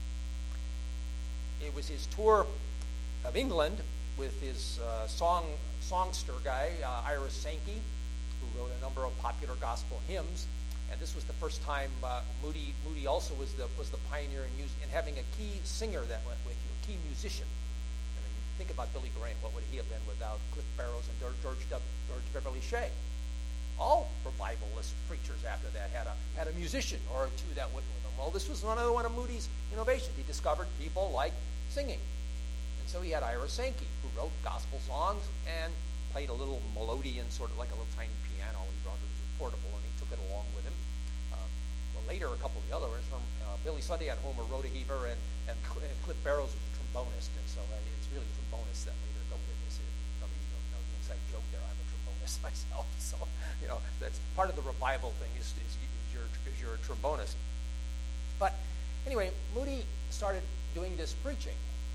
it. It was his tour of England with his songster guy, Ira Sankey, who wrote a number of popular gospel hymns. And this was the first time Moody also was the pioneer in having a key singer that went with you, a key musician. I mean, think about Billy Graham. What would he have been without Cliff Barrows and George Beverly Shea? All revivalist preachers after that had a musician or two that went with them. Well, this was another one of Moody's innovations. He discovered people like singing. And so he had Ira Sankey, who wrote gospel songs and played a little melodeon, sort of like a little tiny piano. He brought it portable, and he took it along with him. Later, a couple of the others from Billy Sunday had Homer Rodeheaver, and Cliff Barrows was a trombonist, and so it's really trombonists that later go with this. No the inside joke there. I'm a trombonist myself, so that's part of the revival thing is you're a trombonist. But anyway, Moody started doing this preaching,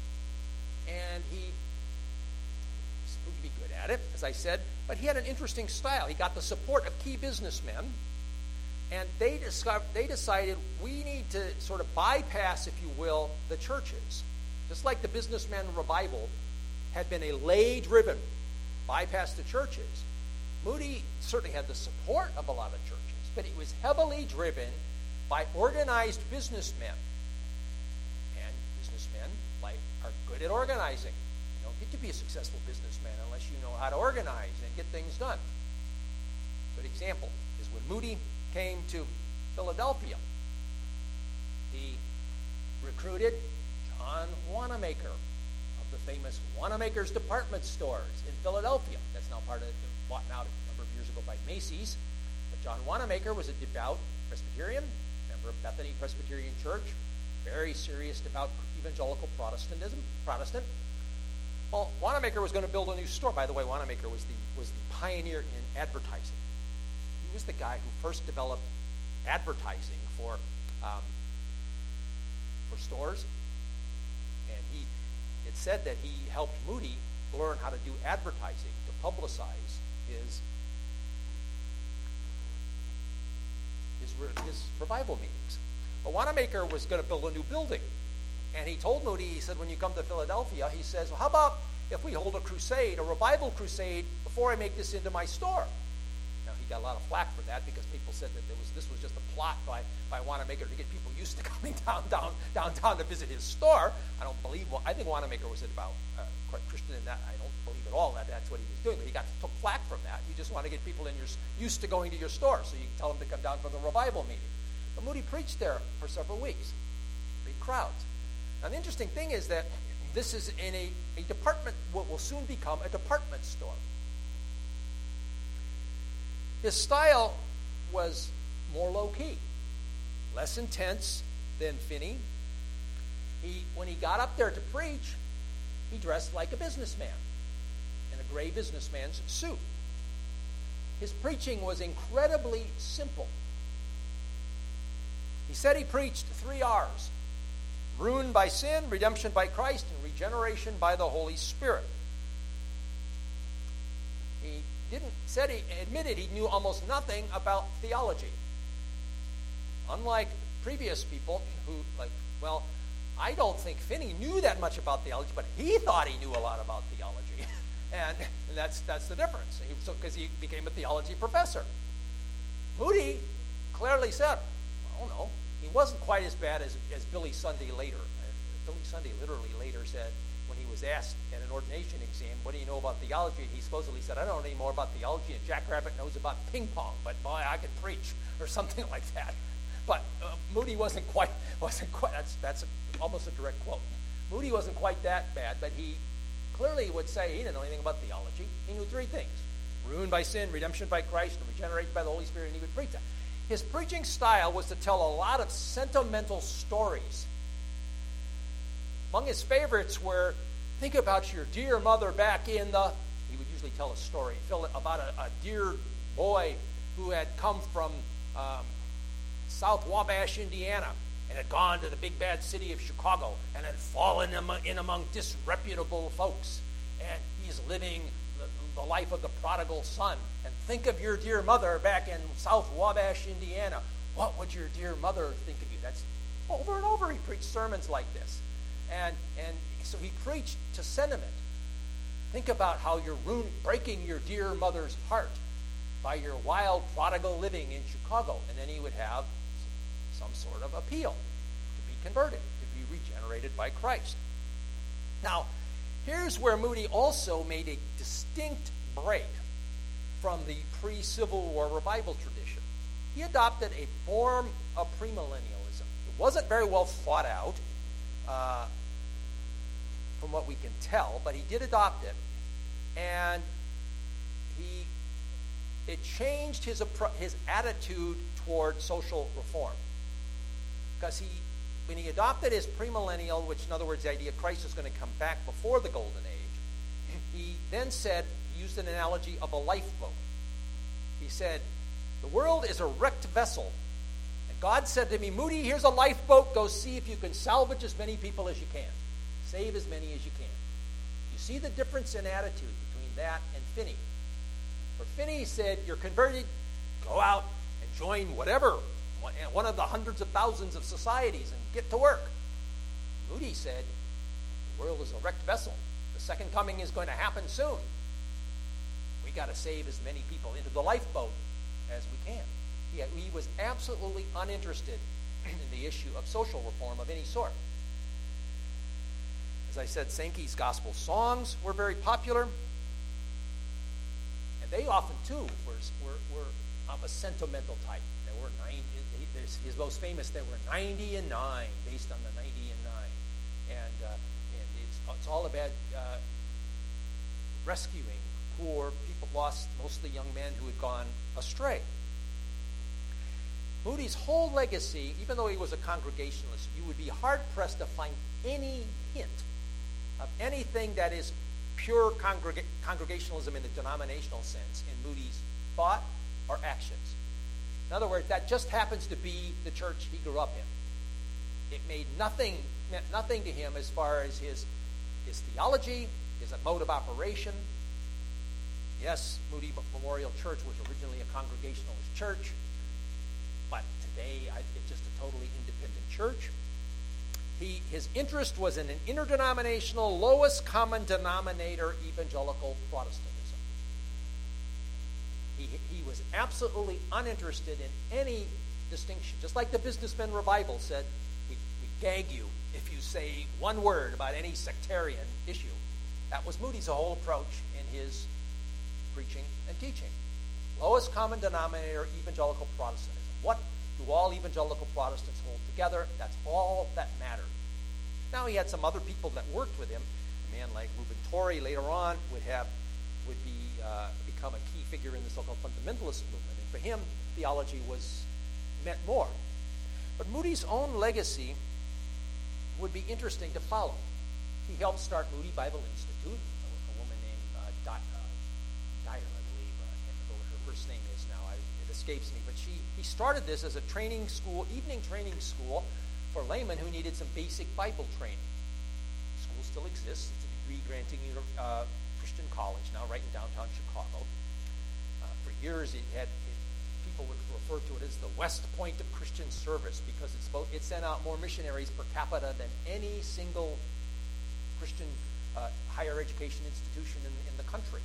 and he proved to be good at it, as I said. But he had an interesting style. He got the support of key businessmen. And they decided we need to sort of bypass, if you will, the churches. Just like the businessman revival had been a lay-driven bypass the churches, Moody certainly had the support of a lot of churches, but it was heavily driven by organized businessmen. And businessmen are good at organizing. You don't get to be a successful businessman unless you know how to organize and get things done. A good example is when Moody came to Philadelphia. He recruited John Wanamaker of the famous Wanamaker's Department Stores in Philadelphia. That's now bought out a number of years ago by Macy's. But John Wanamaker was a devout Presbyterian, member of Bethany Presbyterian Church, very serious about evangelical Protestant. Well, Wanamaker was going to build a new store. By the way, Wanamaker was the pioneer in advertising. He was the guy who first developed advertising for stores, and it said that he helped Moody learn how to do advertising to publicize his revival meetings. But Wanamaker was going to build a new building, and he told Moody, he said, when you come to Philadelphia, he says, well, how about if we hold a revival crusade, before I make this into my store? Now, he got a lot of flack for that because people said that this was just a plot by Wanamaker to get people used to coming downtown to visit his store. I think Wanamaker was quite Christian in that. I don't believe at all that that's what he was doing, but he took flack from that. You just want to get people used to going to your store, so you tell them to come down for the revival meeting. But Moody preached there for several weeks, big crowds. Now, the interesting thing is that this is in a department, what will soon become a department store. His style was more low-key, less intense than Finney. When he got up there to preach, he dressed like a businessman in a gray businessman's suit. His preaching was incredibly simple. He said he preached 3 R's: ruin by sin, redemption by Christ, and regeneration by the Holy Spirit. He admitted he knew almost nothing about theology. Unlike previous people who, like Well, I don't think Finney knew that much about theology, but he thought he knew a lot about theology. and that's the difference, because he became a theology professor. Moody clearly said, oh no, he wasn't quite as bad as Billy Sunday later. Billy Sunday literally later said, when he was asked at an ordination exam, what do you know about theology? He supposedly said, I don't know any more about theology than Jack Rabbit knows about ping pong, but boy, I can preach, or something like that. But Moody wasn't quite, that's almost a direct quote. Moody wasn't quite that bad, but he clearly would say he didn't know anything about theology. He knew three things: ruined by sin, redemption by Christ, and regenerated by the Holy Spirit, and he would preach that. His preaching style was to tell a lot of sentimental stories. Among his favorites were, think about your dear mother back in the, he would usually tell a story about a dear boy who had come from South Wabash, Indiana, and had gone to the big bad city of Chicago and had fallen in among disreputable folks. And he's living the life of the prodigal son. And think of your dear mother back in South Wabash, Indiana. What would your dear mother think of you? That's over and over he preached sermons like this. And so he preached to sentiment. Think about how you're breaking your dear mother's heart by your wild prodigal living in Chicago. And then he would have some sort of appeal to be converted, to be regenerated by Christ. Now, here's where Moody also made a distinct break from the pre-Civil War revival tradition. He adopted a form of premillennialism. It wasn't very well thought out, from what we can tell, but he did adopt it, and it changed his attitude toward social reform. Because when he adopted his premillennial, which in other words the idea Christ is going to come back before the golden age, he then used an analogy of a lifeboat. He said, the world is a wrecked vessel, and God said to me, Moody, here's a lifeboat, go see if you can salvage as many people as you can. Save as many as you can. You see the difference in attitude between that and Finney. For Finney, he said, you're converted, go out and join whatever, one of the hundreds of thousands of societies, and get to work. Moody said, the world is a wrecked vessel. The second coming is going to happen soon. We got to save as many people into the lifeboat as we can. He was absolutely uninterested in the issue of social reform of any sort. As I said, Sankey's gospel songs were very popular, and they often, too, were of a sentimental type. There were his most famous, there were 90 and 9, based on the 90 and 9. And it's all about rescuing poor people, lost, mostly young men who had gone astray. Moody's whole legacy, even though he was a Congregationalist, you would be hard-pressed to find any hint of anything that is pure Congregationalism in the denominational sense in Moody's thought or actions. In other words, that just happens to be the church he grew up in. It meant nothing to him as far as his theology, his mode of operation. Yes, Moody Memorial Church was originally a Congregationalist church, but today it's just a totally independent church. His interest was in an interdenominational, lowest common denominator evangelical Protestantism. He was absolutely uninterested in any distinction. Just like the Businessmen Revival said, we gag you if you say one word about any sectarian issue. That was Moody's whole approach in his preaching and teaching. Lowest common denominator evangelical Protestantism. What do all evangelical Protestants hold together? That's all that mattered. Now he had some other people that worked with him. A man like Reuben Torrey later on would become a key figure in the so-called fundamentalist movement. And for him, theology meant more. But Moody's own legacy would be interesting to follow. He helped start Moody Bible Institute. A woman named Dyer, I believe. I can't remember what her first name is now. It escapes me. But he started this as a training school, evening training school for laymen who needed some basic Bible training. The school still exists. It's a degree-granting Christian college now, right in downtown Chicago. For years, people would refer to it as the West Point of Christian service because it sent out more missionaries per capita than any single Christian higher education institution in the country.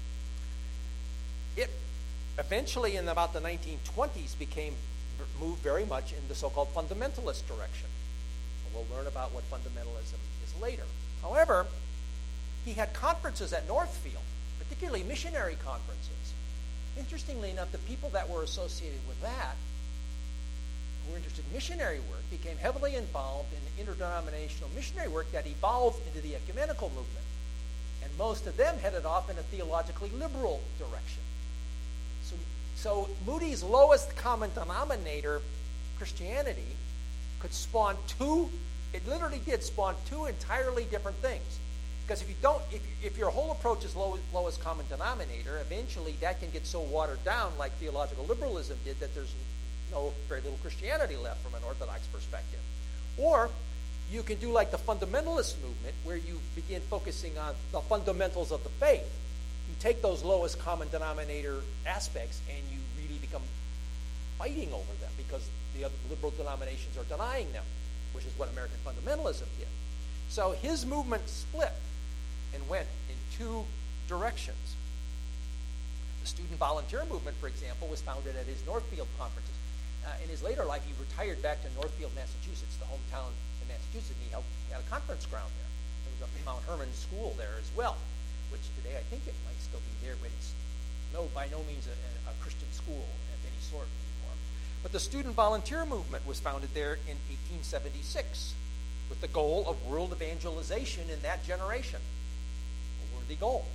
It eventually, in about the 1920s, moved very much in the so-called fundamentalist direction. We'll learn about what fundamentalism is later. However, he had conferences at Northfield, particularly missionary conferences. Interestingly enough, the people that were associated with that, who were interested in missionary work, became heavily involved in interdenominational missionary work that evolved into the ecumenical movement. And most of them headed off in a theologically liberal direction. So Moody's lowest common denominator, Christianity, could spawn it literally did spawn two entirely different things. Because if your whole approach is lowest common denominator, eventually that can get so watered down like theological liberalism did that there's very little Christianity left from an Orthodox perspective. Or you can do like the fundamentalist movement where you begin focusing on the fundamentals of the faith. You take those lowest common denominator aspects and you really become fighting over them because the other liberal denominations are denying them, which is what American fundamentalism did. So his movement split and went in two directions. The student volunteer movement, for example, was founded at his Northfield conferences. In his later life, he retired back to Northfield, Massachusetts, the hometown in Massachusetts, and he had a conference ground there. There was a Mount Hermon school there as well, which today I think it might still be there, but it's by no means a Christian school of any sort anymore. But the student volunteer movement was founded there in 1876 with the goal of world evangelization in that generation. A worthy goal.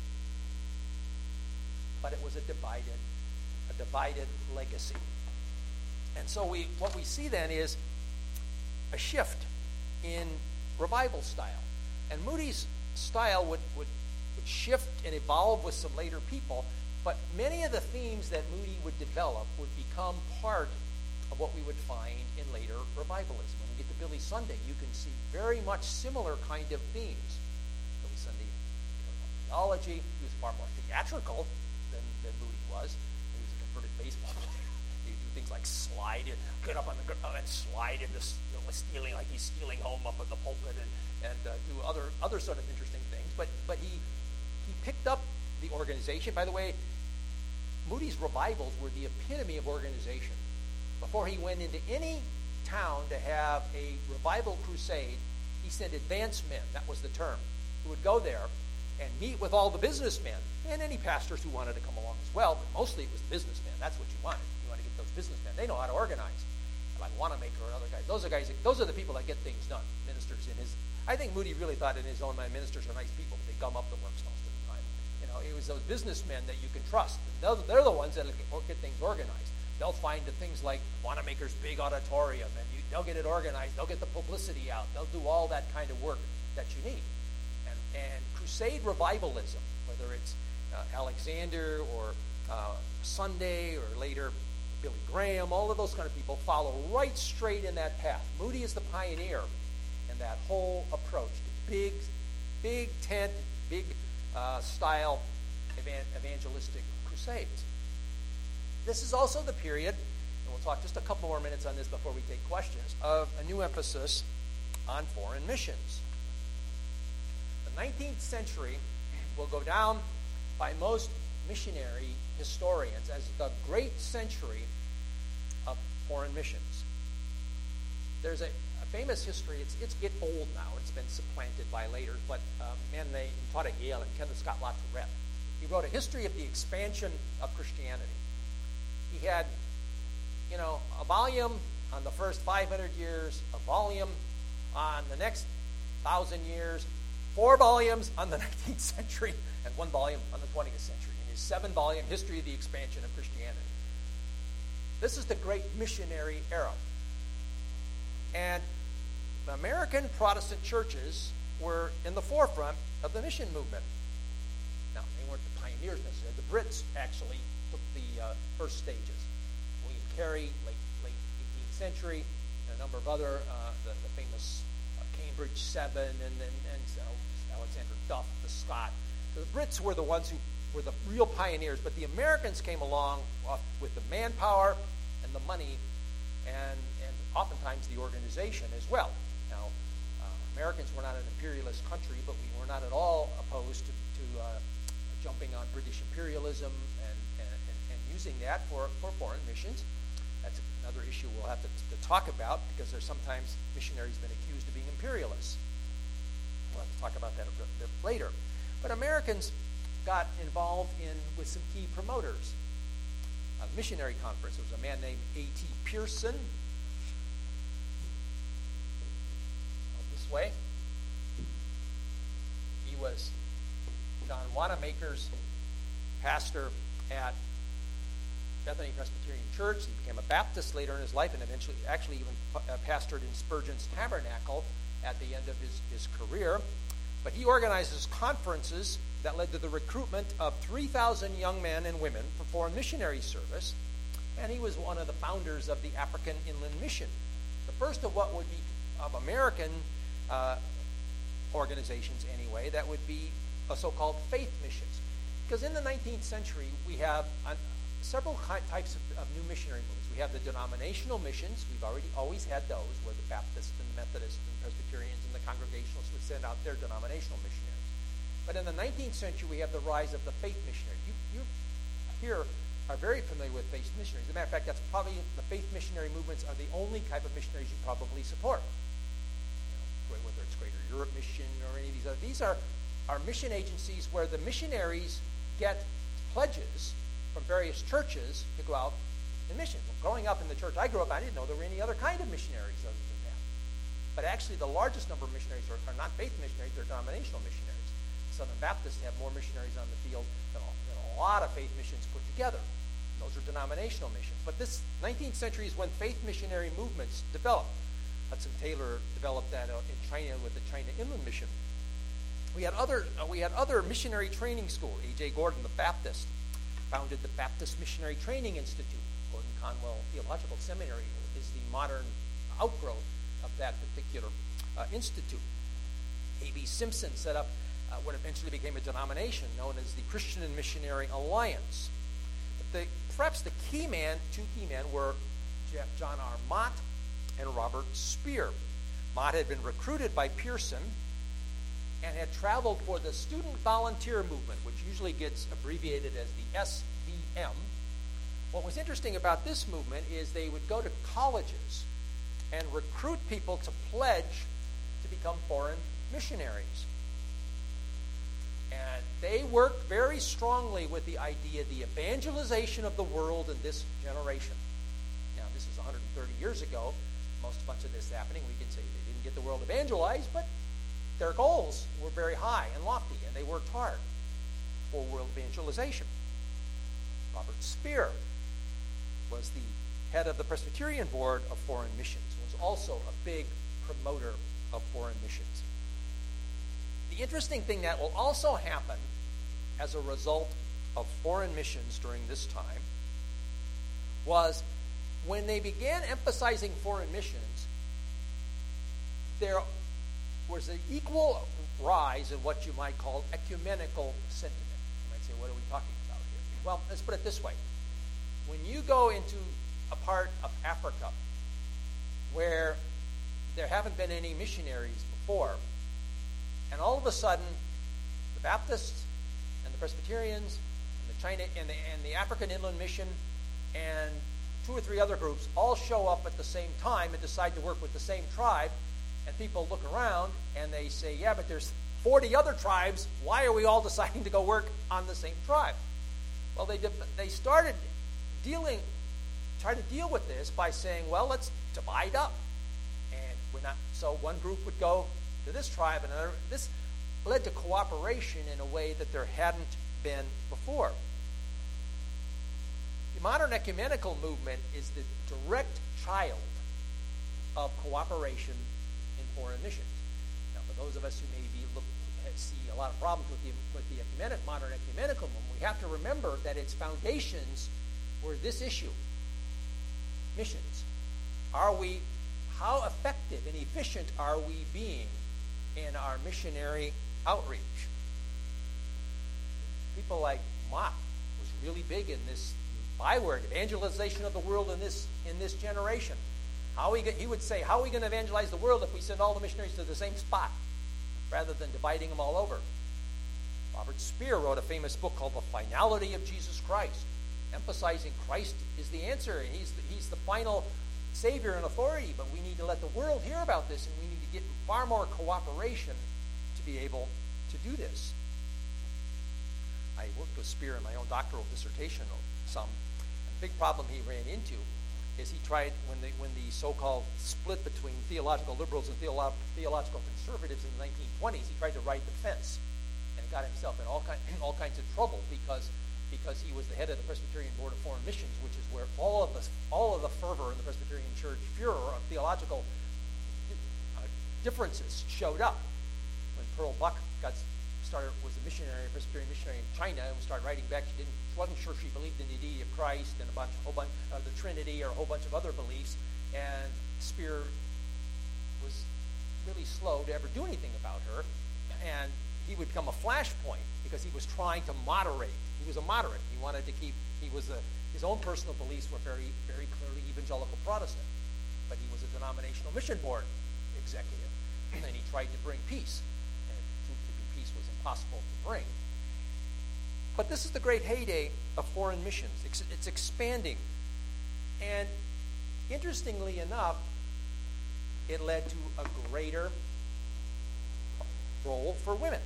But it was a divided legacy. And so what we see then is a shift in revival style. And Moody's style would shift and evolve with some later people, but many of the themes that Moody would develop would become part of what we would find in later revivalism. When we get to Billy Sunday, you can see very much similar kind of themes. Billy Sunday theology, he was far more theatrical than Moody was. He was a converted baseball player. Things like get up on the ground and slide into stealing, like he's stealing home up at the pulpit, and do other sort of interesting things. But he picked up the organization. By the way, Moody's revivals were the epitome of organization. Before he went into any town to have a revival crusade, he sent advance men, that was the term, who would go there and meet with all the businessmen and any pastors who wanted to come along as well, but mostly it was the businessmen. That's what you wanted. You want to get those businessmen. They know how to organize. Like Wanamaker and other guys. Those are the people that get things done. Ministers I think Moody really thought in his own mind, ministers are nice people, but they gum up the works most of the time. It was those businessmen that you can trust. They're the ones that get things organized. They'll find the things like Wanamaker's big auditorium, and they'll get it organized. They'll get the publicity out. They'll do all that kind of work that you need. And crusade revivalism, whether it's Alexander or Sunday or later Billy Graham, all of those kind of people follow right straight in that path. Moody is the pioneer in that whole approach to big tent, big style evangelistic crusades. This is also the period, and we'll talk just a couple more minutes on this before we take questions, of a new emphasis on foreign missions. The 19th century will go down by most missionary historians as the great century of foreign missions. There's a famous history. It's get old now. It's been supplanted by later, but a man named taught at Yale and Kenneth Scott Latourette. He wrote a history of the expansion of Christianity. He had, a volume on the first 500 years, a volume on the next 1,000 years, 4 volumes on the 19th century, and 1 volume on the 20th century. In his 7-volume History of the Expansion of Christianity. This is the great missionary era. And the American Protestant churches were in the forefront of the mission movement. Now, they weren't the pioneers necessarily. The Brits actually took the first stages. William Carey, late 18th century, and a number of other, the famous Cambridge 7, and Alexander Duff, the Scot, The Brits were the ones who were the real pioneers, but the Americans came along with the manpower and the money and oftentimes the organization as well. Now, Americans were not an imperialist country, but we were not at all opposed to jumping on British imperialism and using that for foreign missions. That's another issue we'll have to talk about, because there's sometimes missionaries been accused of being imperialists. We'll have to talk about that a bit later. But Americans got involved with some key promoters. A missionary conference. There was a man named A.T. Pierson. This way. He was John Wanamaker's pastor at Bethany Presbyterian Church. He became a Baptist later in his life, and eventually actually even pastored in Spurgeon's Tabernacle at the end of his career. But he organizes conferences that led to the recruitment of 3,000 young men and women for foreign missionary service, and he was one of the founders of the African Inland Mission, the first of what would be of American organizations anyway, that would be a so-called faith missions. Because in the 19th century, we have several types of new missionary movements. We have the denominational missions. We've always had those, where the Baptists and Methodists and Presbyterians and the Congregationalists would send out their denominational missionaries. But in the 19th century, we have the rise of the faith missionary. You here are very familiar with faith missionaries. As a matter of fact, that's probably the faith missionary movements are the only type of missionaries you probably support. Whether it's Greater Europe Mission or any of these other. These are mission agencies where the missionaries get pledges from various churches to go out in mission. Well, growing up in the church I grew up, I didn't know there were any other kind of missionaries other than that. But actually, the largest number of missionaries are not faith missionaries, they're denominational missionaries. Southern Baptists have more missionaries on the field than a lot of faith missions put together. Those are denominational missions. But this 19th century is when faith missionary movements developed. Hudson Taylor developed that in China with the China Inland Mission. We had other missionary training schools. A.J. Gordon, the Baptist, founded the Baptist Missionary Training Institute. Gordon Conwell Theological Seminary is the modern outgrowth of that particular institute. A.B. Simpson set up what eventually became a denomination known as the Christian and Missionary Alliance. But perhaps the two key men were John R. Mott and Robert Speer. Mott had been recruited by Pierson and had traveled for the Student Volunteer Movement, which usually gets abbreviated as the SVM. What was interesting about this movement is they would go to colleges and recruit people to pledge to become foreign missionaries. And they worked very strongly with the idea of the evangelization of the world in this generation. Now, this is 130 years ago. Much of this happening, we can say they didn't get the world evangelized, but their goals were very high and lofty, and they worked hard for world evangelization. Robert Speer was the head of the Presbyterian Board of Foreign Missions, was also a big promoter of foreign missions. The interesting thing that will also happen as a result of foreign missions during this time was when they began emphasizing foreign missions, there was an equal rise in what you might call ecumenical sentiment. You might say, what are we talking about here? Well, let's put it this way. When you go into a part of Africa where there haven't been any missionaries before, and all of a sudden the Baptists and the Presbyterians and the China and the African Inland Mission and 2 or 3 other groups all show up at the same time and decide to work with the same tribe, and people look around and they say, yeah, but there's 40 other tribes. Why are we all deciding to go work on the same tribe? Well, they started try to deal with this by saying, well, let's divide up. And so one group would go to this tribe and another. This led to cooperation in a way that there hadn't been before. The modern ecumenical movement is the direct child of cooperation in foreign missions. Now, for those of us who maybe see a lot of problems with the modern ecumenical movement, we have to remember that its foundations were this issue: missions. How effective and efficient are we being in our missionary outreach? people like Mott was really big in this byword, evangelization of the world in this generation. He would say, how are we going to evangelize the world if we send all the missionaries to the same spot rather than dividing them all over? Robert Speer wrote a famous book called The Finality of Jesus Christ, emphasizing Christ is the answer, and he's the final Savior and authority, but we need to let the world hear about this, and we need to get far more cooperation to be able to do this. I worked with Speer in my own doctoral dissertation some. The big problem he ran into is he tried, when the so-called split between theological liberals and theological conservatives in the 1920s, he tried to ride the fence and got himself in all kinds of trouble because he was the head of the Presbyterian Board of Foreign Missions, which is where all of the fervor in the Presbyterian Church, furor of theological differences showed up. When Pearl Buck was a Presbyterian missionary in China, and started writing back, she wasn't sure she believed in the deity of Christ and a whole bunch of the Trinity or a whole bunch of other beliefs, and Speer was really slow to ever do anything about her, and he would become a flashpoint because he was trying to moderate. He was a moderate. He wanted to keep. His own personal beliefs were very, very clearly evangelical Protestant, but he was a denominational mission board executive, and he tried to bring peace. And to be peace was impossible to bring. But this is the great heyday of foreign missions. It's expanding, and interestingly enough, it led to a greater role for women.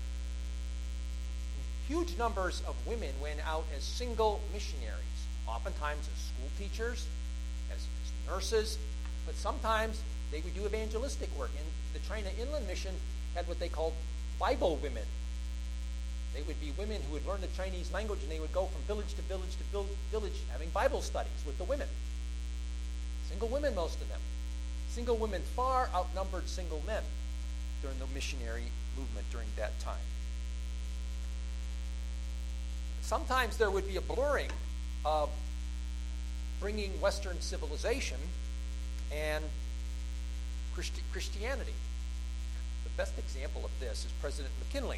Huge numbers of women went out as single missionaries, oftentimes as school teachers, as nurses, but sometimes they would do evangelistic work. And the China Inland Mission had what they called Bible women. They would be women who would learn the Chinese language, and they would go from village to village to village having Bible studies with the women. Single women, most of them. Single women far outnumbered single men during the missionary movement during that time. Sometimes there would be a blurring of bringing Western civilization and Christianity. The best example of this is President McKinley,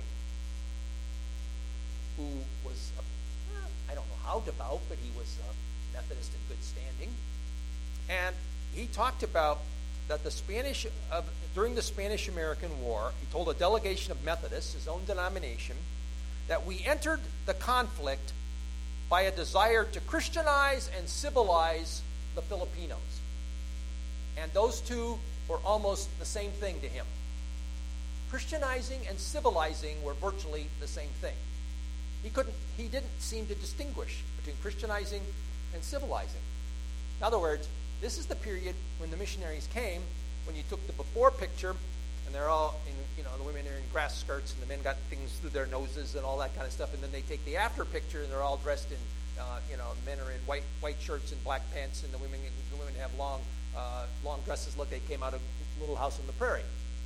who was, I don't know how devout, but he was a Methodist in good standing. And he talked about that during the Spanish-American War, he told a delegation of Methodists, his own denomination, that we entered the conflict by a desire to Christianize and civilize the Filipinos. And those two were almost the same thing to him. Christianizing and civilizing were virtually the same thing. He didn't seem to distinguish between Christianizing and civilizing. In other words, this is the period when the missionaries came, when you took the before picture, and they're all in, the women are in grass skirts, and the men got things through their noses and all that kind of stuff, and then they take the after picture, and they're all dressed in, men are in white shirts and black pants, and the women have long dresses like they came out of Little House on the Prairie.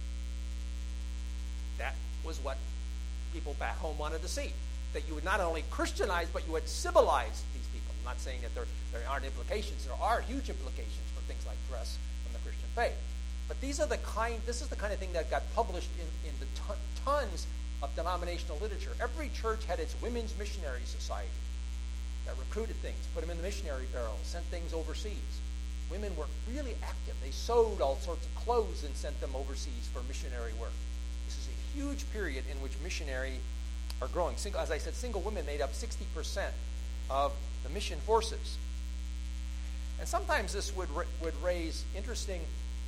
That was what people back home wanted to see. That you would not only Christianize, but you would civilize these people. I'm not saying that there aren't implications. There are huge implications for things like dress from the Christian faith. But this is the kind of thing that got published in the tons of denominational literature. Every church had its women's missionary society that recruited things, put them in the missionary barrel, sent things overseas. Women were really active. They sewed all sorts of clothes and sent them overseas for missionary work. This is a huge period in which missionary are growing. As I said, single women made up 60% of the mission forces. And sometimes this would raise interesting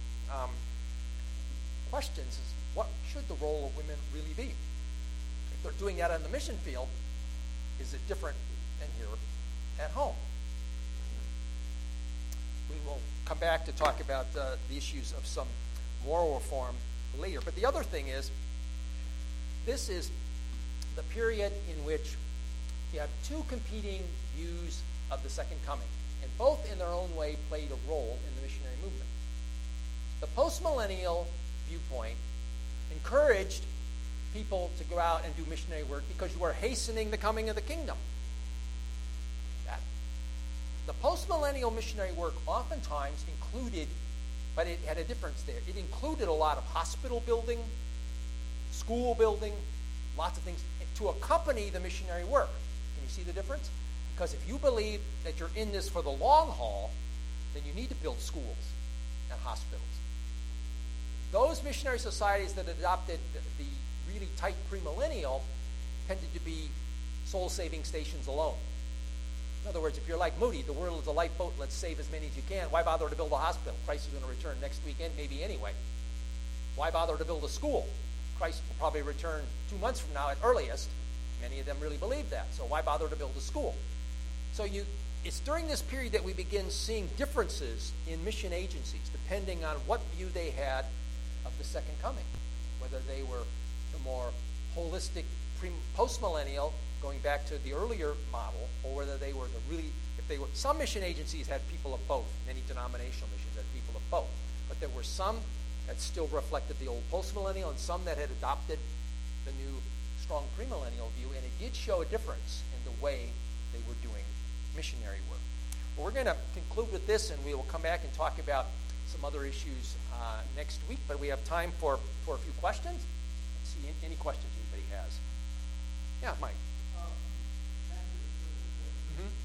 questions. Is what should the role of women really be? If they're doing that on the mission field, is it different than here at home? We will come back to talk about the issues of some moral reform later. But the other thing is, this is the period in which you have two competing views of the Second Coming, and both in their own way played a role in the missionary movement. The postmillennial viewpoint encouraged people to go out and do missionary work because you were hastening the coming of the kingdom. The postmillennial missionary work oftentimes included, but it had a difference there. It included a lot of hospital building, school building, lots of things to accompany the missionary work. Can you see the difference? Because if you believe that you're in this for the long haul, then you need to build schools and hospitals. Those missionary societies that adopted the really tight premillennial tended to be soul-saving stations alone. In other words, if you're like Moody, the world is a lifeboat, let's save as many as you can. Why bother to build a hospital? Christ is going to return next weekend, maybe anyway. Why bother to build a school? Christ will probably return 2 months from now at earliest. Many of them really believe that. So why bother to build a school? So it's during this period that we begin seeing differences in mission agencies, depending on what view they had of the second coming. Whether they were the more holistic post-millennial, going back to the earlier model, or whether they were some mission agencies had people of both. Many denominational missions had people of both. But there were some that still reflected the old post-millennial and some that had adopted the new strong premillennial view, and it did show a difference in the way they were doing missionary work. Well, we're going to conclude with this, and we will come back and talk about some other issues next week, but we have time for a few questions. Let's see any questions anybody has. Yeah, Mike. After the Civil War,